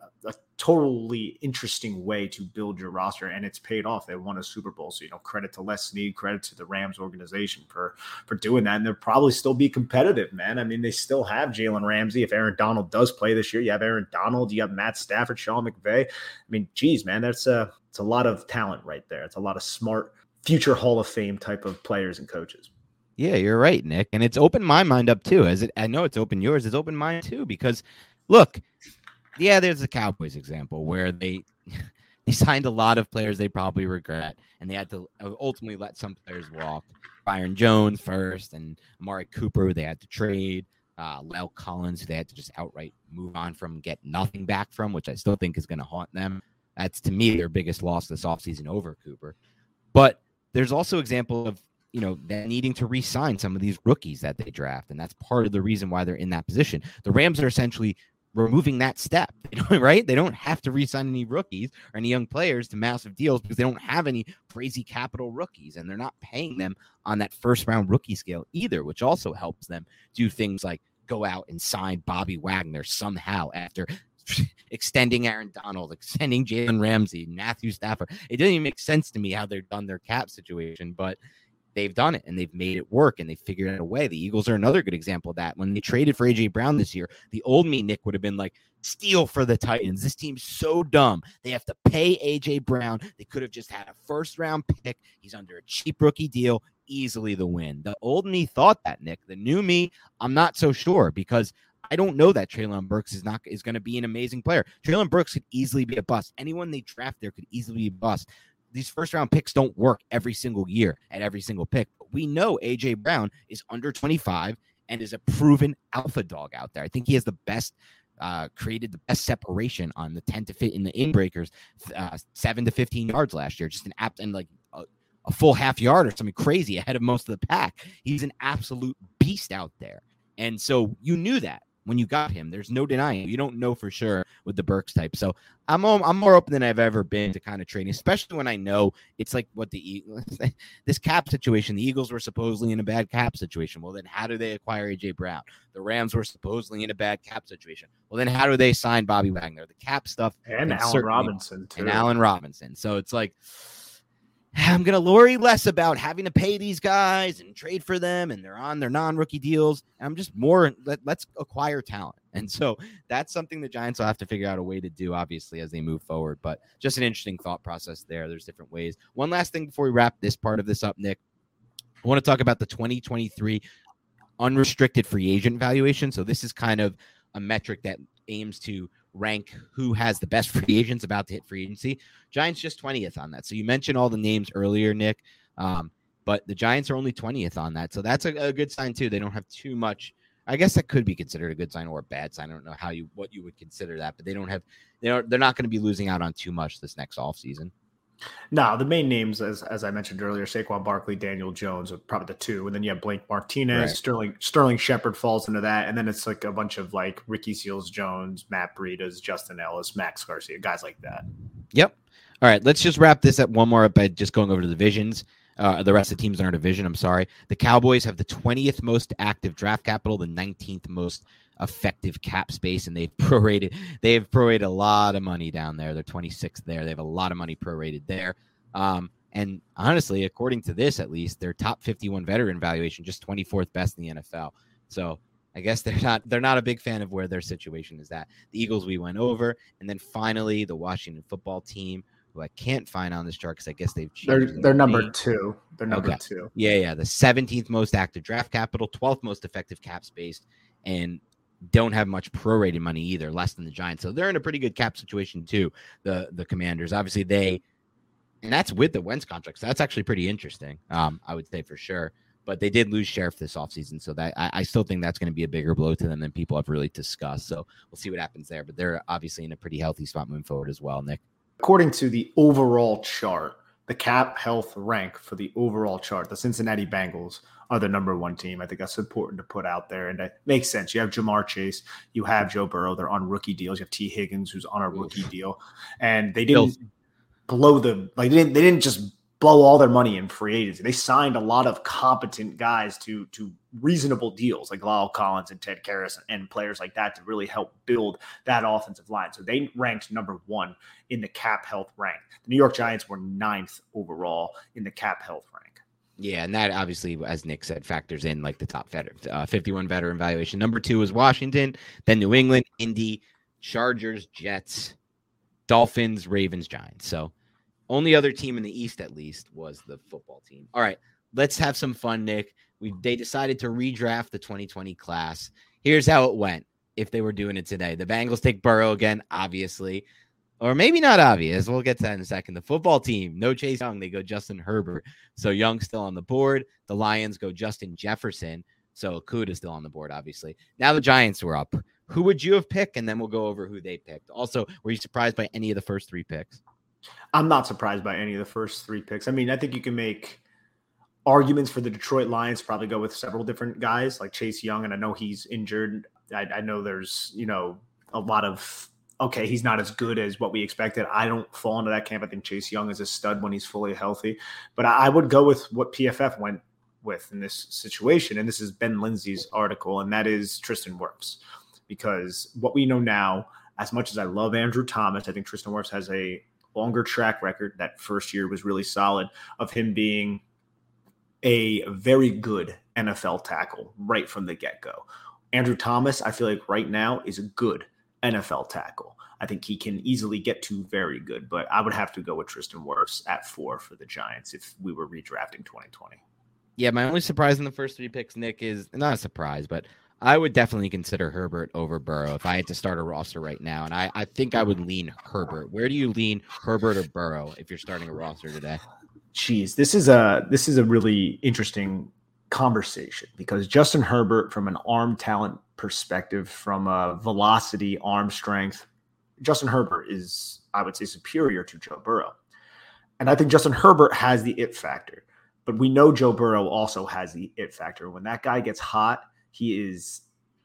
totally interesting way to build your roster, and it's paid off. They won a Super Bowl. So, credit to Les Snead, credit to the Rams organization for doing that. And they'll probably still be competitive, man. I mean, they still have Jalen Ramsey. If Aaron Donald does play this year, you have Aaron Donald, you have Matt Stafford, Sean McVay. I mean, geez, man, it's a lot of talent right there. It's a lot of smart future Hall of Fame type of players and coaches. Yeah, you're right, Nick. And it's opened my mind up too. I know it's opened yours. It's opened mine too, because look, there's the Cowboys example where they signed a lot of players they probably regret, and they had to ultimately let some players walk. Byron Jones first, and Amari Cooper, who they had to trade. Lyle Collins, who they had to just outright move on from, get nothing back from, which I still think is going to haunt them. That's, to me, their biggest loss this offseason over Cooper. But there's also example of, them needing to re-sign some of these rookies that they draft. And that's part of the reason why they're in that position. The Rams are essentially removing that step, right? They don't have to re-sign any rookies or any young players to massive deals because they don't have any crazy capital rookies, and they're not paying them on that first-round rookie scale either, which also helps them do things like go out and sign Bobby Wagner somehow after extending Aaron Donald, extending Jalen Ramsey, Matthew Stafford. It doesn't even make sense to me how they've done their cap situation, but they've done it, and they've made it work, and they figured out a way. The Eagles are another good example of that. When they traded for A.J. Brown this year, the old me, Nick, would have been like, steal for the Titans. This team's so dumb. They have to pay A.J. Brown. They could have just had a first-round pick. He's under a cheap rookie deal. Easily the win. The old me thought that, Nick. The new me, I'm not so sure, because I don't know that Treylon Burks is going to be an amazing player. Treylon Burks could easily be a bust. Anyone they draft there could easily be a bust. These first-round picks don't work every single year at every single pick. But we know A.J. Brown is under 25 and is a proven alpha dog out there. I think he has the best, created the best separation on the 10 to 15 in the inbreakers, 7 to 15 yards last year. Just an a full half yard or something crazy ahead of most of the pack. He's an absolute beast out there. And so you knew that when you got him. There's no denying it. You don't know for sure with the Burks type. So I'm more open than I've ever been to kind of trading, especially when I know it's like what this cap situation. The Eagles were supposedly in a bad cap situation. Well, then how do they acquire A.J. Brown? The Rams were supposedly in a bad cap situation. Well, then how do they sign Bobby Wagner? The cap stuff. And Allen Robinson, too. And Allen Robinson. So it's like, I'm going to worry less about having to pay these guys and trade for them, and they're on their non-rookie deals. I'm just more, let's acquire talent. And so that's something the Giants will have to figure out a way to do, obviously, as they move forward. But just an interesting thought process there. There's different ways. One last thing before we wrap this part of this up, Nick. I want to talk about the 2023 unrestricted free agent valuation. So this is kind of a metric that aims to rank who has the best free agents about to hit free agency. Giants just 20th on that. So you mentioned all the names earlier, Nick, but the Giants are only 20th on that. So that's a good sign too. They don't have too much. I guess that could be considered a good sign or a bad sign. I don't know what you would consider that, but they're not going to be losing out on too much this next offseason. No, the main names, as I mentioned earlier, Saquon Barkley, Daniel Jones are probably the two. And then you have Blake Martinez, right. Sterling Shepard falls into that. And then it's like a bunch of like Ricky Seals-Jones, Matt Breida, Justin Ellis, Max Garcia, guys like that. Yep. All right, let's just wrap this up one more by just going over to the divisions. The rest of the teams in our division, I'm sorry. The Cowboys have the 20th most active draft capital, the 19th most effective cap space, and they've prorated a lot of money down there. They're 26th there. They have a lot of money prorated there. And honestly, according to this, at least, their top 51 veteran valuation, just 24th best in the NFL. So I guess they're not a big fan of where their situation is at. The Eagles we went over, and then finally the Washington football team, who I can't find on this chart because I guess they've changed. They're number 2. They're number 2. Yeah. The 17th most active draft capital, 12th most effective cap space, and don't have much prorated money either, less than the Giants. So they're in a pretty good cap situation too. The Commanders, obviously and that's with the Wentz contract. So that's actually pretty interesting. I would say for sure. But they did lose Sheriff this offseason, so that I still think that's going to be a bigger blow to them than people have really discussed. So we'll see what happens there. But they're obviously in a pretty healthy spot moving forward as well, Nick. According to the overall chart, the cap health rank for the overall chart, the Cincinnati Bengals are the number 1 team. I think that's important to put out there, and that makes sense. You have Jamar Chase, you have Joe Burrow. They're on rookie deals. You have T. Higgins, who's on a rookie deal, and they didn't they didn't just blow all their money in free agency. They signed a lot of competent guys to reasonable deals, like Lyle Collins and Ted Karras and players like that, to really help build that offensive line. So they ranked number 1 in the cap health rank. The New York Giants were 9th overall in the cap health rank. Yeah, and that obviously, as Nick said, factors in like the top 51 veteran valuation. Number 2 is Washington, then New England, Indy, Chargers, Jets, Dolphins, Ravens, Giants. So only other team in the East, at least, was the football team. All right, let's have some fun, Nick. They decided to redraft the 2020 class. Here's how it went if they were doing it today. The Bengals take Burrow again, obviously. Or maybe not obvious. We'll get to that in a second. The football team, no Chase Young. They go Justin Herbert. So Young's still on the board. The Lions go Justin Jefferson. So Okuda's still on the board, obviously. Now the Giants were up. Who would you have picked? And then we'll go over who they picked. Also, were you surprised by any of the first 3 picks? I'm not surprised by any of the first 3 picks. I mean, I think you can make arguments for the Detroit Lions, probably go with several different guys like Chase Young, and I know he's injured. I know there's, a lot of, okay, he's not as good as what we expected. I don't fall into that camp. I think Chase Young is a stud when he's fully healthy. But I would go with what PFF went with in this situation, and this is Ben Lindsay's article, and that is Tristan Wirfs. Because what we know now, as much as I love Andrew Thomas, I think Tristan Wirfs has a longer track record. That first year was really solid of him being a very good NFL tackle right from the get-go. Andrew Thomas, I feel like right now is a good NFL tackle. I think he can easily get to very good, but I would have to go with Tristan Wirfs at 4 for the Giants if we were redrafting 2020. Yeah, my only surprise in the first 3 picks, Nick, is not a surprise, but I would definitely consider Herbert over Burrow if I had to start a roster right now. And I think I would lean Herbert. Where do you lean, Herbert or Burrow, if you're starting a roster today? Jeez, this is a really interesting conversation because Justin Herbert, from an arm talent perspective, from a velocity, arm strength, Justin Herbert is, I would say, superior to Joe Burrow. And I think Justin Herbert has the it factor. But we know Joe Burrow also has the it factor. When that guy gets hot, he is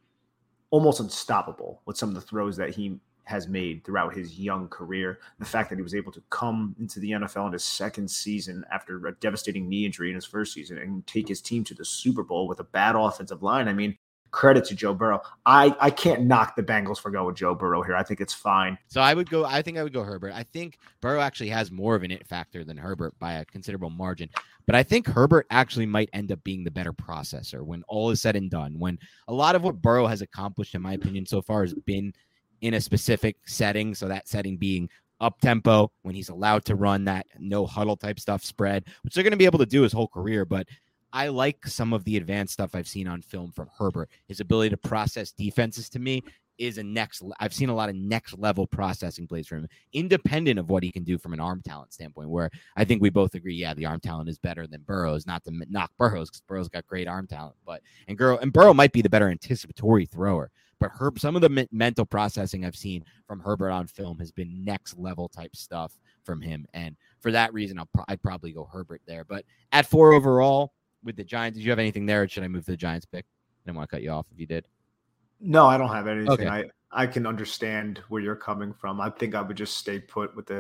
almost unstoppable with some of the throws that he has made throughout his young career. The fact that he was able to come into the NFL in his second season after a devastating knee injury in his first season and take his team to the Super Bowl with a bad offensive line. I mean, credit to Joe Burrow. I can't knock the Bengals for going with Joe Burrow here. I think it's fine. So I think I would go Herbert. I think Burrow actually has more of an it factor than Herbert by a considerable margin. But I think Herbert actually might end up being the better processor when all is said and done. When a lot of what Burrow has accomplished, in my opinion, so far has been in a specific setting. So that setting being up tempo, when he's allowed to run that no huddle type stuff spread, which they're going to be able to do his whole career. But I like some of the advanced stuff I've seen on film from Herbert. His ability to process defenses, to me, is I've seen a lot of next level processing plays from him, independent of what he can do from an arm talent standpoint, where I think we both agree, yeah, the arm talent is better than Burrow's. Not to knock Burrow's, because Burrow's got great arm talent, and Burrow might be the better anticipatory thrower. But some of the mental processing I've seen from Herbert on film has been next level type stuff from him. And for that reason, I'd probably go Herbert there. But at 4 overall with the Giants, did you have anything there, or should I move to the Giants pick? I didn't want to cut you off if you did. No, I don't have anything. Okay. I can understand where you're coming from. I think I would just stay put with the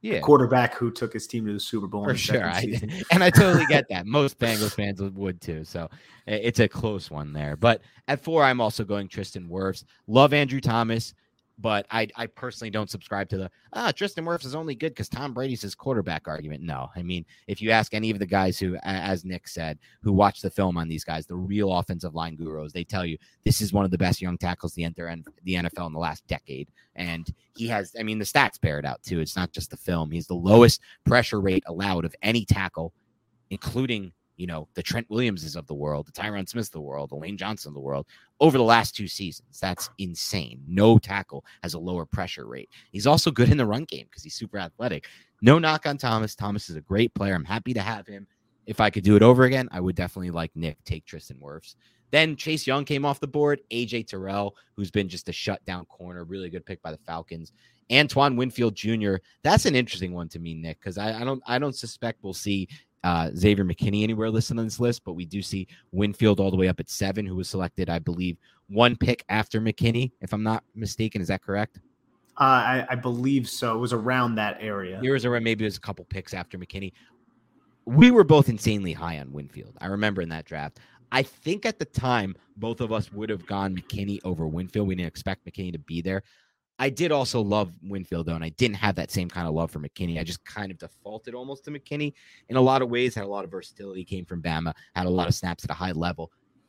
the quarterback who took his team to the Super Bowl. For sure. And I totally get that. Most Bengals fans would too. So it's a close one there. But at 4, I'm also going Tristan Wirfs. Love Andrew Thomas, but I personally don't subscribe to the Tristan Wirfs is only good because Tom Brady's his quarterback argument. No, I mean, if you ask any of the guys who, as Nick said, who watch the film on these guys, the real offensive line gurus, they tell you this is one of the best young tackles to enter the NFL in the last decade. And he has, I mean, the stats bear it out too. It's not just the film. He's the lowest pressure rate allowed of any tackle, including, you know, the Trent Williamses of the world, the Tyron Smiths of the world, the Lane Johnson of the world over the last 2 seasons. That's insane. No tackle has a lower pressure rate. He's also good in the run game because he's super athletic. No knock on Thomas. Thomas is a great player. I'm happy to have him. If I could do it over again, I would definitely, like Nick, take Tristan Wirfs. Then Chase Young came off the board. AJ Terrell, who's been just a shutdown corner, really good pick by the Falcons. Antoine Winfield Jr. That's an interesting one to me, Nick, because I don't suspect we'll see Xavier McKinney anywhere listed on this list, but we do see Winfield all the way up at 7, who was selected, I believe, 1 pick after McKinney, if I'm not mistaken. Is that correct? I believe so. It was around that area. Maybe it was a couple picks after McKinney. We were both insanely high on Winfield. I remember in that draft. I think at the time, both of us would have gone McKinney over Winfield. We didn't expect McKinney to be there. I did also love Winfield, though, and I didn't have that same kind of love for McKinney. I just kind of defaulted almost to McKinney in a lot of ways, had a lot of versatility, came from Bama, had a lot of snaps at a high level.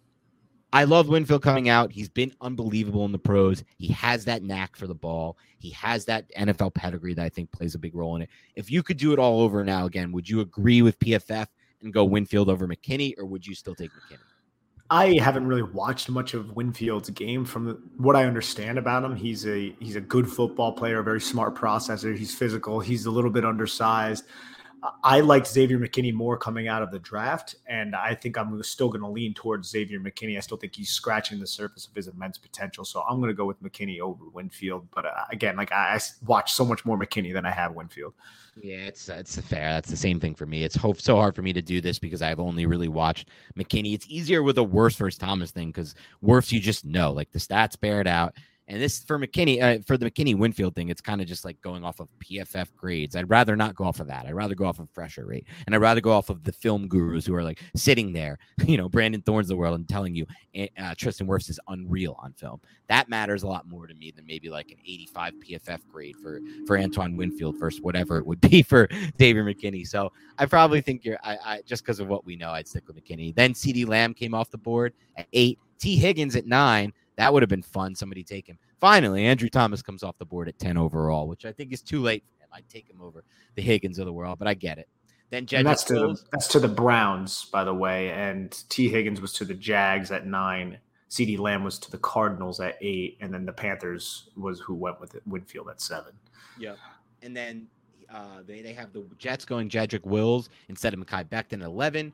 I love Winfield coming out. He's been unbelievable in the pros. He has that knack for the ball. He has that NFL pedigree that I think plays a big role in it. If you could do it all over now again, would you agree with PFF and go Winfield over McKinney, or would you still take McKinney? I haven't really watched much of Winfield's game. From what I understand about him, he's a good football player, a very smart processor. He's physical. He's a little bit undersized. I liked Xavier McKinney more coming out of the draft, and I think I'm still going to lean towards Xavier McKinney. I still think he's scratching the surface of his immense potential, so I'm going to go with McKinney over Winfield. But again, like I watch so much more McKinney than I have Winfield. Yeah, it's fair. That's the same thing for me. It's so hard for me to do this because I've only really watched McKinney. It's easier with a Wirfs versus Thomas thing because Wirfs, you just know, like the stats bear it out. And this for McKinney, for the McKinney Winfield thing, it's kind of just like going off of PFF grades. I'd rather not go off of that. I'd rather go off of pressure rate. And I'd rather go off of the film gurus who are like sitting there, you know, Brandon Thorne's of the world and telling you Tristan Wirfs is unreal on film. That matters a lot more to me than maybe like an 85 PFF grade for Antoine Winfield versus whatever it would be for Xavier McKinney. So I probably think I just because of what we know, I'd stick with McKinney. Then CeeDee Lamb came off the board at 8. T. Higgins at 9. That would have been fun. Somebody take him. Finally, Andrew Thomas comes off the board at 10 overall, which I think is too late for him. I'd take him over the Higgins of the world, but I get it. Then that's to the Browns, by the way, and T. Higgins was to the Jags at 9. CeeDee Lamb was to the Cardinals at 8, and then the Panthers was who went with it, Winfield at 7. Yep. And then they have the Jets going Jedrick Wills instead of Mekhi Becton at 11.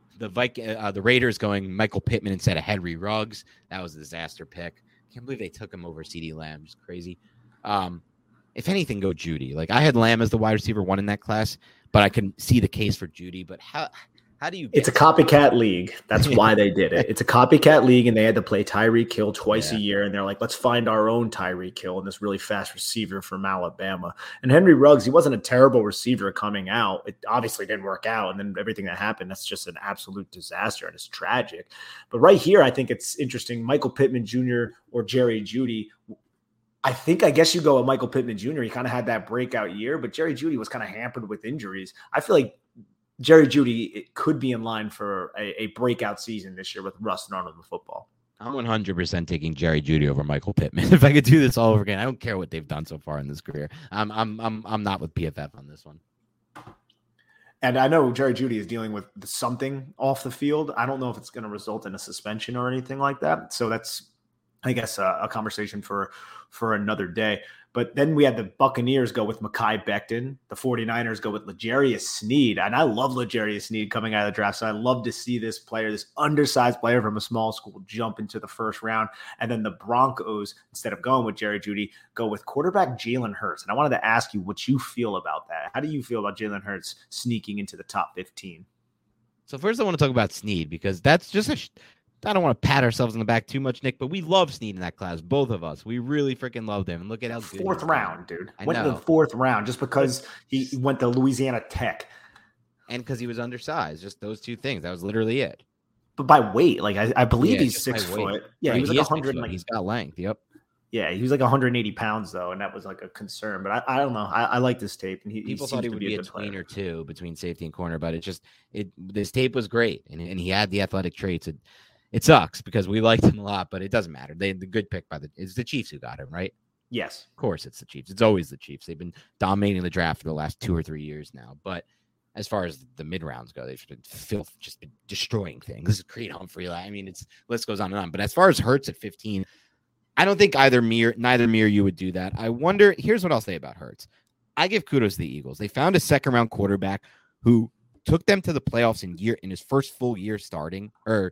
The Raiders going Michael Pittman instead of Henry Ruggs. That was a disaster pick. Can't believe they took him over CeeDee Lamb. Just crazy. If anything, go Jeudy. Like I had Lamb as the wide receiver 1 in that class, but I can see the case for Jeudy. But how do you? It's a copycat league. That's why they did it. It's a copycat league, and they had to play Tyreek Hill twice a year. And they're like, let's find our own Tyreek Hill and this really fast receiver from Alabama. And Henry Ruggs, he wasn't a terrible receiver coming out. It obviously didn't work out, and then everything that happened, that's just an absolute disaster, and it's tragic. But right here, I think it's interesting. Michael Pittman Jr. or Jerry Jeudy. I guess you go with Michael Pittman Jr. He kind of had that breakout year, but Jerry Jeudy was kind of hampered with injuries. I feel like Jerry Jeudy could be in line for a breakout season this year with Russ running the football. I'm 100% taking Jerry Jeudy over Michael Pittman. If I could do this all over again, I don't care what they've done so far in this career. I'm not with PFF on this one. And I know Jerry Jeudy is dealing with something off the field. I don't know if it's going to result in a suspension or anything like that. So that's, I guess, a conversation for another day. But then we had the Buccaneers go with Mekhi Becton. The 49ers go with L'Jarius Sneed. And I love L'Jarius Sneed coming out of the draft. So I love to see this player, this undersized player from a small school, jump into the first round. And then the Broncos, instead of going with Jerry Jeudy, go with quarterback Jalen Hurts. And I wanted to ask you what you feel about that. How do you feel about Jalen Hurts sneaking into the top 15? So first I want to talk about Sneed because that's just I don't want to pat ourselves on the back too much, Nick, but we love Snead in that class, both of us. We really freaking loved him. And look at how good fourth round, dude. I went know. to the fourth round just because he went to Louisiana Tech. And because he was undersized, just those two things. That was literally it. But by weight, like I believe he's 6 foot. Yeah, right, he was like 100. Like, he's got length. Yep. Yeah, he was like 180 pounds though, and that was like a concern. But I don't know. I like this tape, and People he thought he would be a tween or two between safety and corner, but this tape was great, and he had the athletic traits. It sucks because we liked him a lot, but it doesn't matter. The good pick it's the Chiefs who got him, right? Yes, of course it's the Chiefs. It's always the Chiefs. They've been dominating the draft for the last 2 or 3 years now, but. As far as the mid rounds go, they've just been destroying things. This is Creed Humphrey. I mean, list goes on and on. But as far as Hurts at 15, I don't think neither me or you would do that. I wonder. Here's what I'll say about Hurts. I give kudos to the Eagles. They found a second round quarterback who took them to the playoffs in his first full year starting.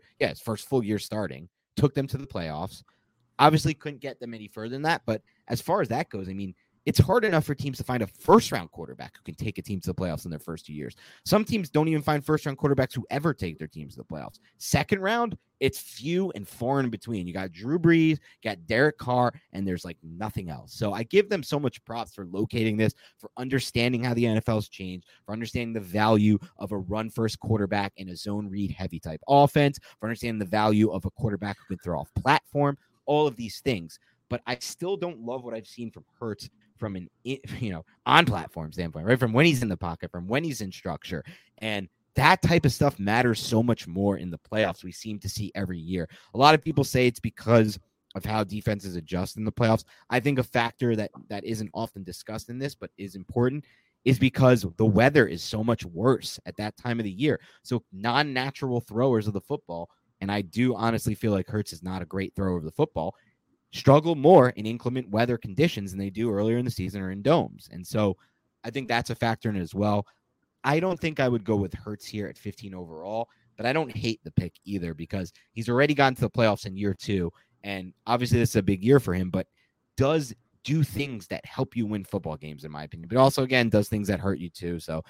Took them to the playoffs. Obviously, couldn't get them any further than that. But as far as that goes, I mean. It's hard enough for teams to find a first-round quarterback who can take a team to the playoffs in their first 2 years. Some teams don't even find first-round quarterbacks who ever take their teams to the playoffs. Second round, it's few and far in between. You got Drew Brees, you got Derek Carr, and there's like nothing else. So I give them so much props for locating this, for understanding how the NFL's changed, for understanding the value of a run-first quarterback in a zone-read heavy type offense, for understanding the value of a quarterback who can throw off platform, all of these things. But I still don't love what I've seen from Hurts from an, on-platform standpoint, right? From when he's in the pocket, from when he's in structure. And that type of stuff matters so much more in the playoffs. We seem to see every year. A lot of people say it's because of how defenses adjust in the playoffs. I think a factor that isn't often discussed in this, but is important, is because the weather is so much worse at that time of the year. So non-natural throwers of the football, and I do honestly feel like Hurts is not a great thrower of the football, struggle more in inclement weather conditions than they do earlier in the season or in domes. And so I think that's a factor in it as well. I don't think I would go with Hurts here at 15 overall, but I don't hate the pick either because he's already gotten to the playoffs in year 2. And obviously this is a big year for him, but does do things that help you win football games, in my opinion. But also, again, does things that hurt you too. So,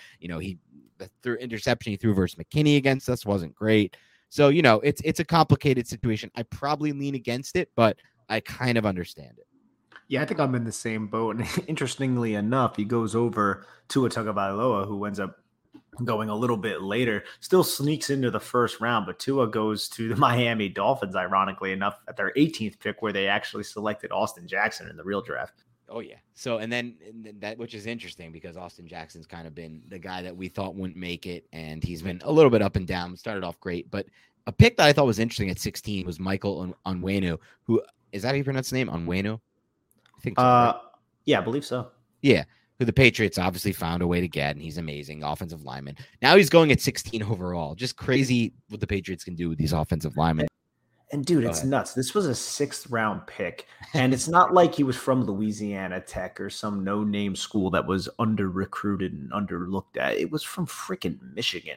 the interception he threw versus McKinney against us wasn't great. So, it's a complicated situation. I probably lean against it, but I kind of understand it. Yeah, I think I'm in the same boat. And interestingly enough, he goes over Tua Tagovailoa, who ends up going a little bit later, still sneaks into the first round, but Tua goes to the Miami Dolphins, ironically enough, at their 18th pick, where they actually selected Austin Jackson in the real draft. Oh, yeah. So, and then that, which is interesting because Austin Jackson's kind of been the guy that we thought wouldn't make it, and he's been a little bit up and down. Started off great, but a pick that I thought was interesting at 16 was Michael Onwenu, who, is that how you pronounce the name? Onwenu? I think so. Right? Yeah, I believe so. Yeah. Who the Patriots obviously found a way to get, and he's amazing offensive lineman. Now he's going at 16 overall. Just crazy what the Patriots can do with these offensive linemen. And dude, it's nuts. This was a 6th round pick, and it's not like he was from Louisiana Tech or some no-name school that was under-recruited and underlooked at. It was from freaking Michigan.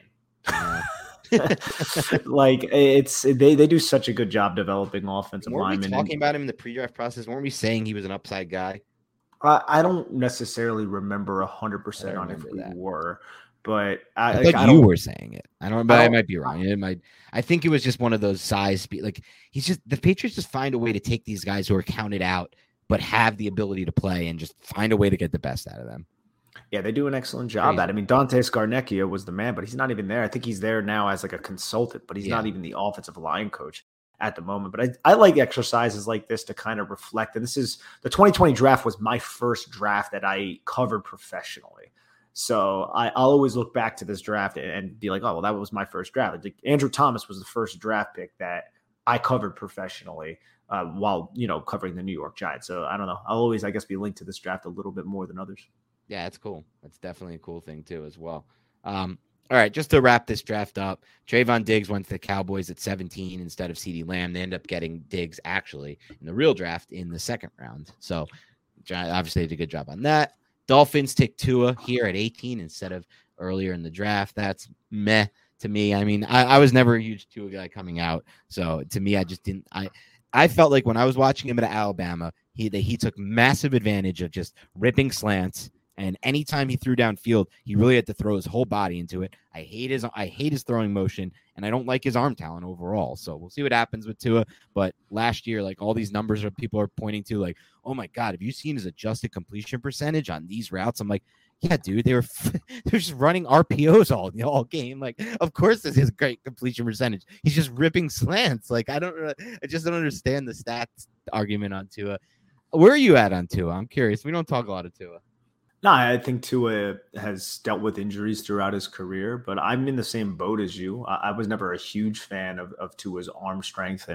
Like they do such a good job developing offensive linemen. Weren't we talking about him in the pre-draft process? Weren't we saying he was an upside guy? I don't necessarily remember 100% on if we were, but I think you were saying it. I don't, but I might be wrong. It might. I think it was just one of those size speed. Like the Patriots just find a way to take these guys who are counted out, but have the ability to play and just find a way to get the best out of them. Yeah, they do an excellent job at it. I mean, Dante Scarnecchia was the man, but he's not even there. I think he's there now as like a consultant, but he's not even the offensive line coach at the moment. But I like exercises like this to kind of reflect. And this is the 2020 draft was my first draft that I covered professionally. So I'll always look back to this draft and be like, oh, well, that was my first draft. Like, Andrew Thomas was the first draft pick that I covered professionally while, covering the New York Giants. So I don't know. I'll always, I guess, be linked to this draft a little bit more than others. Yeah, that's cool. That's definitely a cool thing too as well. All right, just to wrap this draft up, Trayvon Diggs went to the Cowboys at 17 instead of CeeDee Lamb. They end up getting Diggs actually in the real draft in the 2nd round. So obviously they did a good job on that. Dolphins take Tua here at 18 instead of earlier in the draft. That's meh to me. I mean, I was never a huge Tua guy coming out. So to me, I just didn't. I felt like when I was watching him at Alabama, he took massive advantage of just ripping slants And anytime he threw downfield, he really had to throw his whole body into it. I hate his throwing motion, and I don't like his arm talent overall. So we'll see what happens with Tua. But last year, like all these numbers that people are pointing to, like, oh my God, have you seen his adjusted completion percentage on these routes? I'm like, yeah, dude, they're just running RPOs all game. Like, of course, this is great completion percentage. He's just ripping slants. Like, I just don't understand the stats argument on Tua. Where are you at on Tua? I'm curious. We don't talk a lot of Tua. No, I think Tua has dealt with injuries throughout his career, but I'm in the same boat as you. I was never a huge fan of Tua's arm strength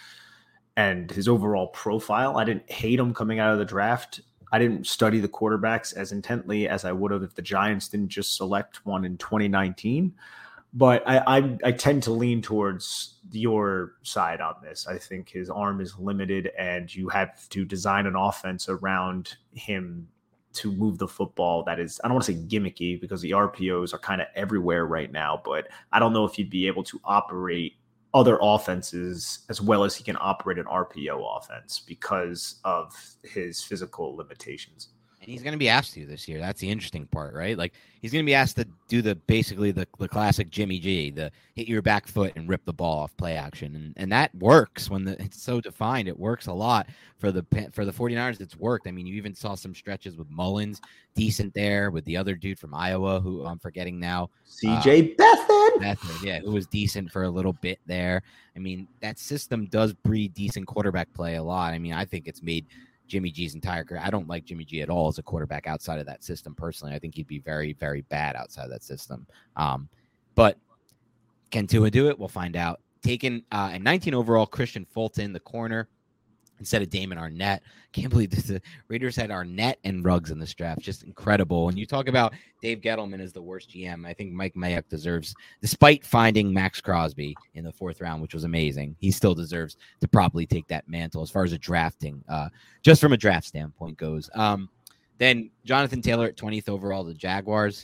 and his overall profile. I didn't hate him coming out of the draft. I didn't study the quarterbacks as intently as I would have if the Giants didn't just select one in 2019. But I tend to lean towards your side on this. I think his arm is limited, and you have to design an offense around him to move the football that is, I don't want to say gimmicky because the RPOs are kind of everywhere right now, but I don't know if he'd be able to operate other offenses as well as he can operate an RPO offense because of his physical limitations. And he's going to be asked to this year. That's the interesting part, right? Like, he's going to be asked to do basically the classic Jimmy G, the hit your back foot and rip the ball off play action. And that works when it's so defined. It works a lot for the 49ers. It's worked. I mean, you even saw some stretches with Mullins, decent there, with the other dude from Iowa, who I'm forgetting now. CJ Beathard. Yeah, who was decent for a little bit there. I mean, that system does breed decent quarterback play a lot. I mean, I think it's made Jimmy G's entire career. I don't like Jimmy G at all as a quarterback outside of that system. Personally, I think he'd be very, very bad outside of that system. But can Tua do it? We'll find out. Taken at 19 overall, Christian Fulton, the corner, instead of Damon Arnett. Can't believe this. The Raiders had Arnett and Ruggs in this draft. Just incredible. When you talk about Dave Gettleman as the worst GM, I think Mike Mayock deserves, despite finding Max Crosby in the 4th round, which was amazing, he still deserves to probably take that mantle as far as a drafting, just from a draft standpoint goes. Then Jonathan Taylor at 20th overall, the Jaguars.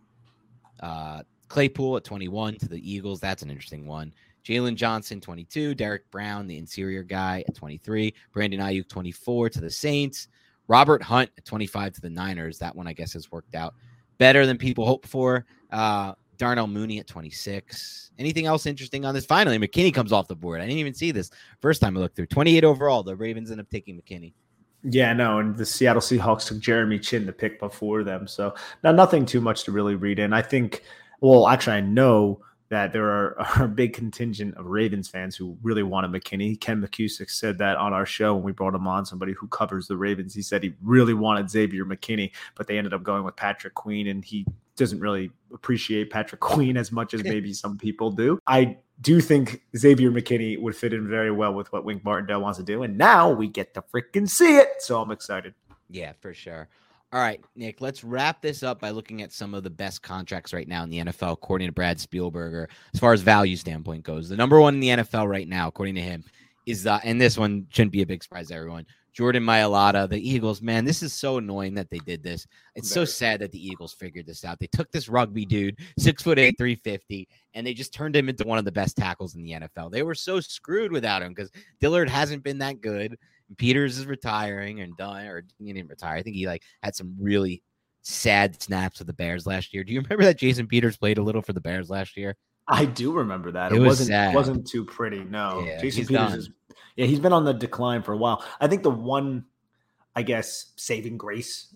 Claypool at 21 to the Eagles. That's an interesting one. Jalen Johnson, 22. Derek Brown, the interior guy, at 23. Brandon Ayuk, 24 to the Saints. Robert Hunt at 25 to the Niners. That one, I guess, has worked out better than people hoped for. Darnell Mooney at 26. Anything else interesting on this? Finally, McKinney comes off the board. I didn't even see this first time I looked through. 28 overall. The Ravens end up taking McKinney. Yeah, no, and the Seattle Seahawks took Jeremy Chin to pick before them. So now nothing too much to really read in. I think, well, actually, I know that there are a big contingent of Ravens fans who really wanted McKinney. Ken McCusick said that on our show when we brought him on, somebody who covers the Ravens. He said he really wanted Xavier McKinney, but they ended up going with Patrick Queen, and he doesn't really appreciate Patrick Queen as much as maybe some people do. I do think Xavier McKinney would fit in very well with what Wink Martindale wants to do, and now we get to freaking see it, so I'm excited. Yeah, for sure. All right, Nick, let's wrap this up by looking at some of the best contracts right now in the NFL, according to Brad Spielberger, as far as value standpoint goes. The number one in the NFL right now, according to him, is, and this one shouldn't be a big surprise to everyone, Jordan Mailata, the Eagles. Man, this is so annoying that they did this. It's so sad that the Eagles figured this out. They took this rugby dude, 6'8", 350, and they just turned him into one of the best tackles in the NFL. They were so screwed without him because Dillard hasn't been that good. Peters is retiring and done, or he didn't retire. I think he had some really sad snaps with the Bears last year. Do you remember that Jason Peters played a little for the Bears last year? I do remember that. It wasn't too pretty. No, yeah, Jason Peters he's been on the decline for a while. I think the one, I guess, saving grace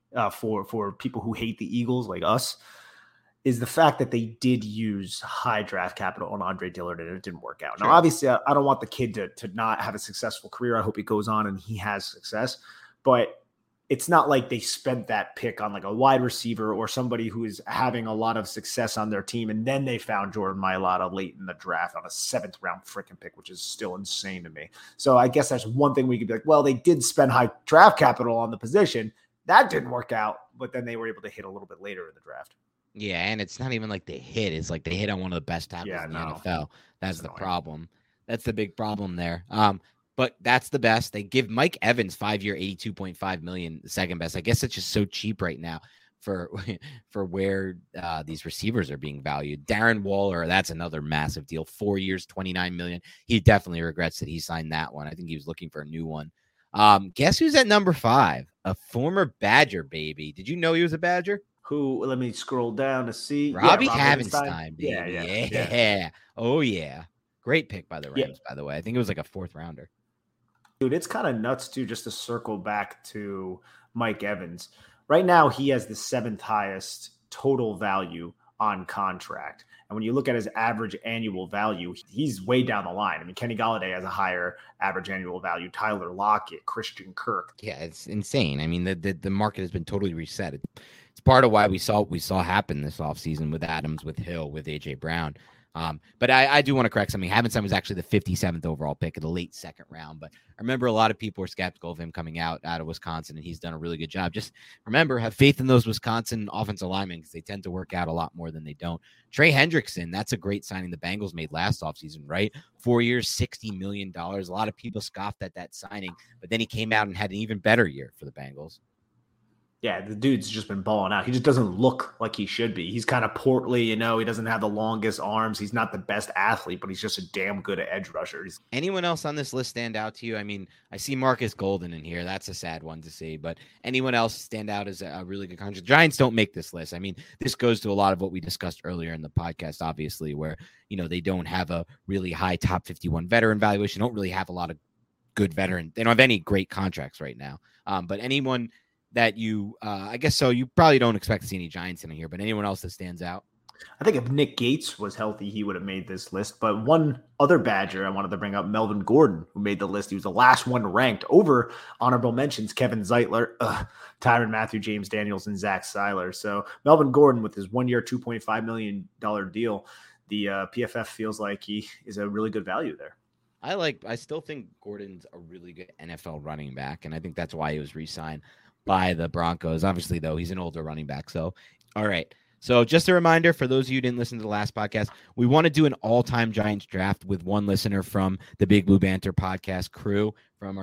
for people who hate the Eagles like us is the fact that they did use high draft capital on Andre Dillard, and it didn't work out. Sure. Now, obviously, I don't want the kid to not have a successful career. I hope he goes on and he has success. But it's not like they spent that pick on like a wide receiver or somebody who is having a lot of success on their team, and then they found Jordan Mailata late in the draft on a 7th round freaking pick, which is still insane to me. So I guess that's one thing we could be like, well, they did spend high draft capital on the position. That didn't work out, but then they were able to hit a little bit later in the draft. Yeah, and it's not even like they hit. It's like they hit on one of the best tackles in the NFL. That's the problem. That's the big problem there. But that's the best. They give Mike Evans 5-year, $82.5 million, the second best. I guess it's just so cheap right now for where these receivers are being valued. Darren Waller, that's another massive deal. 4 years, $29 million. He definitely regrets that he signed that one. I think he was looking for a new one. Guess who's at number 5? A former Badger, baby. Did you know he was a Badger? Who? Let me scroll down to see. Robbie Havenstein, baby. Yeah. Oh, yeah. Great pick by the Rams, by the way. I think it was like a 4th rounder. Dude, it's kind of nuts, too, just to circle back to Mike Evans. Right now, he has the 7th highest total value on contract. And when you look at his average annual value, he's way down the line. I mean, Kenny Golladay has a higher average annual value. Tyler Lockett, Christian Kirk. Yeah, it's insane. I mean, the market has been totally reset. It's part of why we saw happen this offseason with Adams, with Hill, with A.J. Brown. But I do want to correct something. Havenstein was actually the 57th overall pick in the late 2nd round. But I remember a lot of people were skeptical of him coming out of Wisconsin, and he's done a really good job. Just remember, have faith in those Wisconsin offensive linemen because they tend to work out a lot more than they don't. Trey Hendrickson, that's a great signing the Bengals made last offseason, right? 4 years, $60 million. A lot of people scoffed at that signing, but then he came out and had an even better year for the Bengals. Yeah, the dude's just been balling out. He just doesn't look like he should be. He's kind of portly, he doesn't have the longest arms. He's not the best athlete, but he's just a damn good edge rusher. Anyone else on this list stand out to you? I mean, I see Marcus Golden in here. That's a sad one to see, but anyone else stand out as a really good contract? Giants don't make this list. I mean, this goes to a lot of what we discussed earlier in the podcast, obviously, where, they don't have a really high top 51 veteran valuation, don't really have a lot of good veteran. They don't have any great contracts right now. But anyone that you, I guess so, you probably don't expect to see any Giants in here, but anyone else that stands out? I think if Nick Gates was healthy, he would have made this list. But one other Badger I wanted to bring up, Melvin Gordon, who made the list. He was the last one ranked over honorable mentions, Kevin Zeitler, Tyrann Mathieu, James Daniels, and Zach Seiler. So Melvin Gordon with his 1 year, $2.5 million deal, the PFF feels like he is a really good value there. I still think Gordon's a really good NFL running back, and I think that's why he was re-signed by the Broncos. Obviously, though, he's an older running back. So, all right. So just a reminder for those of you who didn't listen to the last podcast, we want to do an all-time Giants draft with one listener from the Big Blue Banter podcast crew, from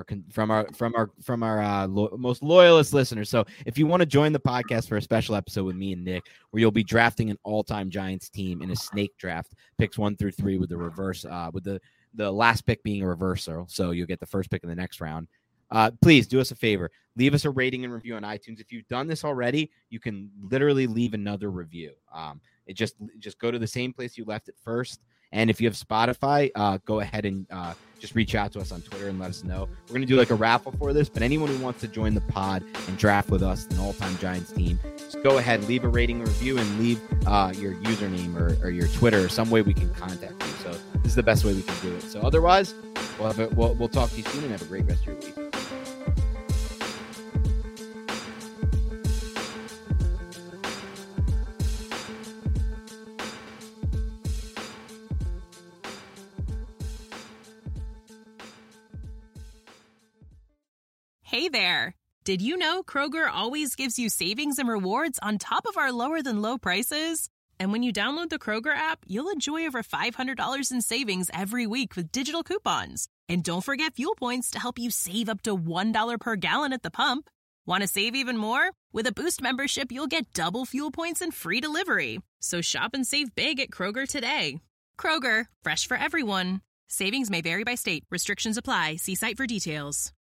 our most loyalist listeners. So if you want to join the podcast for a special episode with me and Nick, where you'll be drafting an all-time Giants team in a snake draft, picks 1 through 3 with the reverse, with the last pick being a reversal. So you'll get the first pick in the next round. Please do us a favor. Leave us a rating and review on iTunes. If you've done this already, you can literally leave another review. It just go to the same place you left it first. And if you have Spotify, go ahead and just reach out to us on Twitter and let us know. We're going to do like a raffle for this, but anyone who wants to join the pod and draft with us, an all-time Giants team, just go ahead, leave a rating and review, and leave your username or your Twitter or some way we can contact you. So this is the best way we can do it. So otherwise, we'll talk to you soon and have a great rest of your week. Hey there! Did you know Kroger always gives you savings and rewards on top of our lower-than-low prices? And when you download the Kroger app, you'll enjoy over $500 in savings every week with digital coupons. And don't forget fuel points to help you save up to $1 per gallon at the pump. Want to save even more? With a Boost membership, you'll get double fuel points and free delivery. So shop and save big at Kroger today. Kroger, fresh for everyone. Savings may vary by state. Restrictions apply. See site for details.